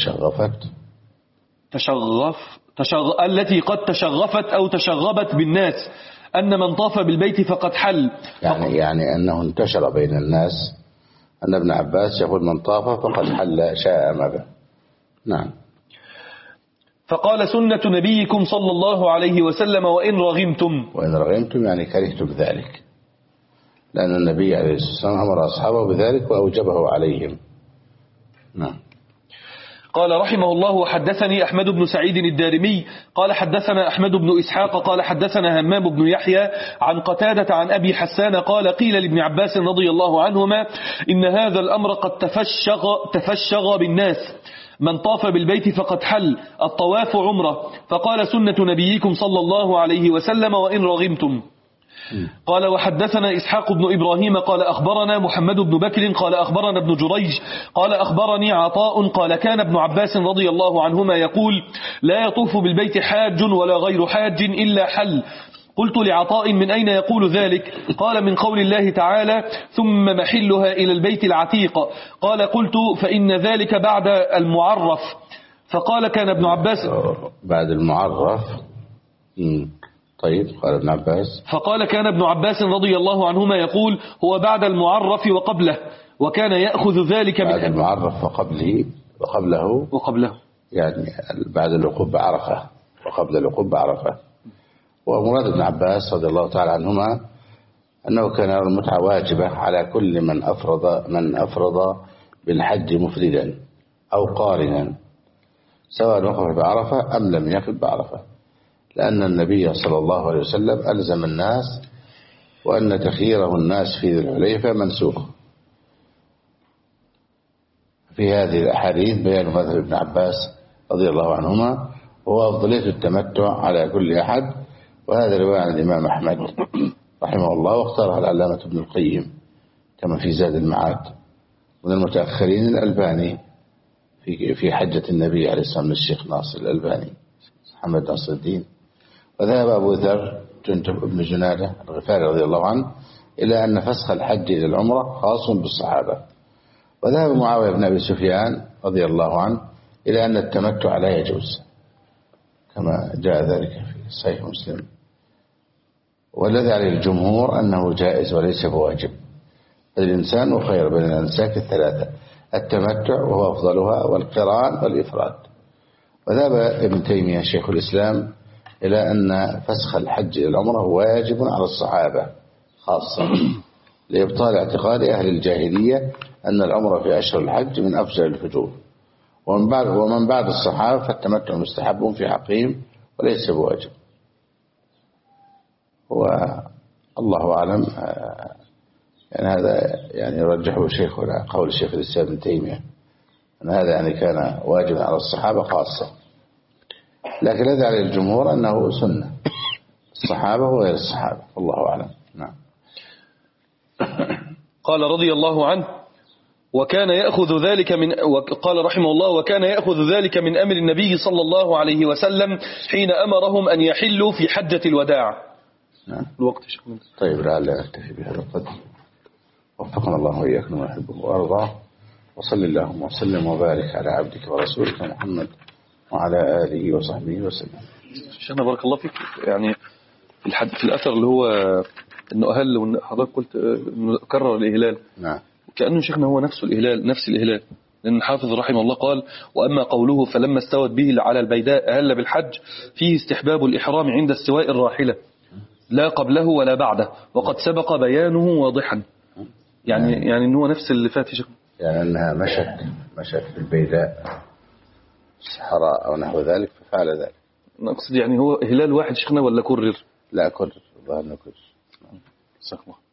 التي قد تشغفت أو تشغبت بالناس، أن من طاف بالبيت فقد حل. يعني أنه انتشر بين الناس أن ابن عباس يقول: من طاف فقد حل شاء ما به. نعم. فقال: سنة نبيكم صلى الله عليه وسلم وإن رغمتم يعني كرهتم ذلك، لأن النبي عليه الصلاة والسلام أمر أصحابه بذلك وأوجبه عليهم. نعم. قال رحمه الله: وحدثني أحمد بن سعيد الدارمي قال حدثنا أحمد بن إسحاق قال حدثنا همام بن يحيى عن قتادة عن أبي حسان قال: قيل لابن عباس رضي الله عنهما: إن هذا الأمر قد تفشغ بالناس، من طاف بالبيت فقد حل، الطواف عمرة، فقال: سنة نبيكم صلى الله عليه وسلم وإن رغمتم. قال: وحدثنا إسحاق بن إبراهيم قال أخبرنا محمد بن بكر قال أخبرنا ابن جريج قال أخبرني عطاء قال: كان ابن عباس رضي الله عنهما يقول: لا يطوف بالبيت حاج ولا غير حاج إلا حل. قلت لعطاء: من أين يقول ذلك؟ قال: من قول الله تعالى: ثم محلها إلى البيت العتيق. قال: قلت: فإن ذلك بعد المعرف. فقال: كان ابن عباس بعد المعرف. طيب. قال ابن عباس: فقال: كان ابن عباس رضي الله عنهما يقول: هو بعد المعرف وقبله، وكان يأخذ ذلك من بعد المعرف وقبله يعني بعد الوقوف بعرفة وقبل الوقوف بعرفة. ومراد ابن عباس رضي الله تعالى عنهما أنه كان يرى المتعة واجبة على كل من أفرض بالحج مفردا أو قارنا، سواء وقف بعرفة أم لم يقف بعرفة، لأن النبي صلى الله عليه وسلم ألزم الناس، وأن تخييره الناس في ذي الحليفة منسوخ. في هذه الأحاديث بيان مذهب ابن عباس رضي الله عنهما، وهو أفضلية التمتع على كل أحد، وهذا رواية عن الإمام أحمد رحمه الله، واختارها العلامة ابن القيم كما في زاد المعاد، من المتأخرين الألباني في حجة النبي عليه الصلاة والسلام الشيخ ناصر الألباني محمد ناصر الدين. وذهب أبو ذر جندب بن جنادة الغفاري رضي الله عنه إلى أن فسخ الحج إلى العمرة خاص بالصحابة. وذهب معاوية بن أبي سفيان رضي الله عنه إلى أن التمتع لا يجوز، كما جاء ذلك في صحيح مسلم. والذي عليه الجمهور أنه جائز وليس بواجب، الإنسان وخير بين الأنساك الثلاثة: التمتع وهو أفضلها، والقران والإفراد. وذهب ابن تيمية شيخ الإسلام إلى أن فسخ الحج إلى العمرة واجب على الصحابة خاصة، لإبطال اعتقاد أهل الجاهلية أن العمرة في أشهر الحج من أفجر الفجور. ومن بعد الصحابة فالتمتع مستحب في حقهم وليس بواجب. والله أعلم، يعني هذا يعني رجحه شيخنا قول شيخ الإسلام ابن تيمية أن هذا يعني كان واجبا على الصحابة خاصة، لكن الذي عليه الجمهور أنه سنة الصحابة وغير الصحابة، والله أعلم. نعم. قال رضي الله عنه: وكان يأخذ ذلك قال رحمه الله: وكان يأخذ ذلك من أمر النبي صلى الله عليه وسلم حين أمرهم أن يحلوا في حجة الوداع. نعم. الوقت طيب، لعل نكتفي بهذا القدر، وفقنا الله وإياكم ونحبه وأرضاه، وصل اللهم وسلم وبارك على عبدك ورسولك محمد وعلى آله وصحبه وسلم. شيخنا بارك الله فيك، يعني في الأثر اللي هو إنه أهل، وحضرتك قلت إنه كرر الإهلال. نعم. كأنه شيخنا هو نفس الإهلال، لأن الحافظ رحمه الله قال: وأما قوله فلما استوت به على البيداء أهل بالحج، فيه استحباب الإحرام عند استواء الراحلة لا قبله ولا بعده، وقد سبق بيانه واضحا. يعني إنه هو نفس اللي فات شيخنا، يعني أنها مشت في البيداء الصحراء أو نحو ذلك ففعل ذلك. نقصد يعني هو هلال واحد شيخنا ولا كرر؟ لا كرر، الظاهر أنه كرر. صح.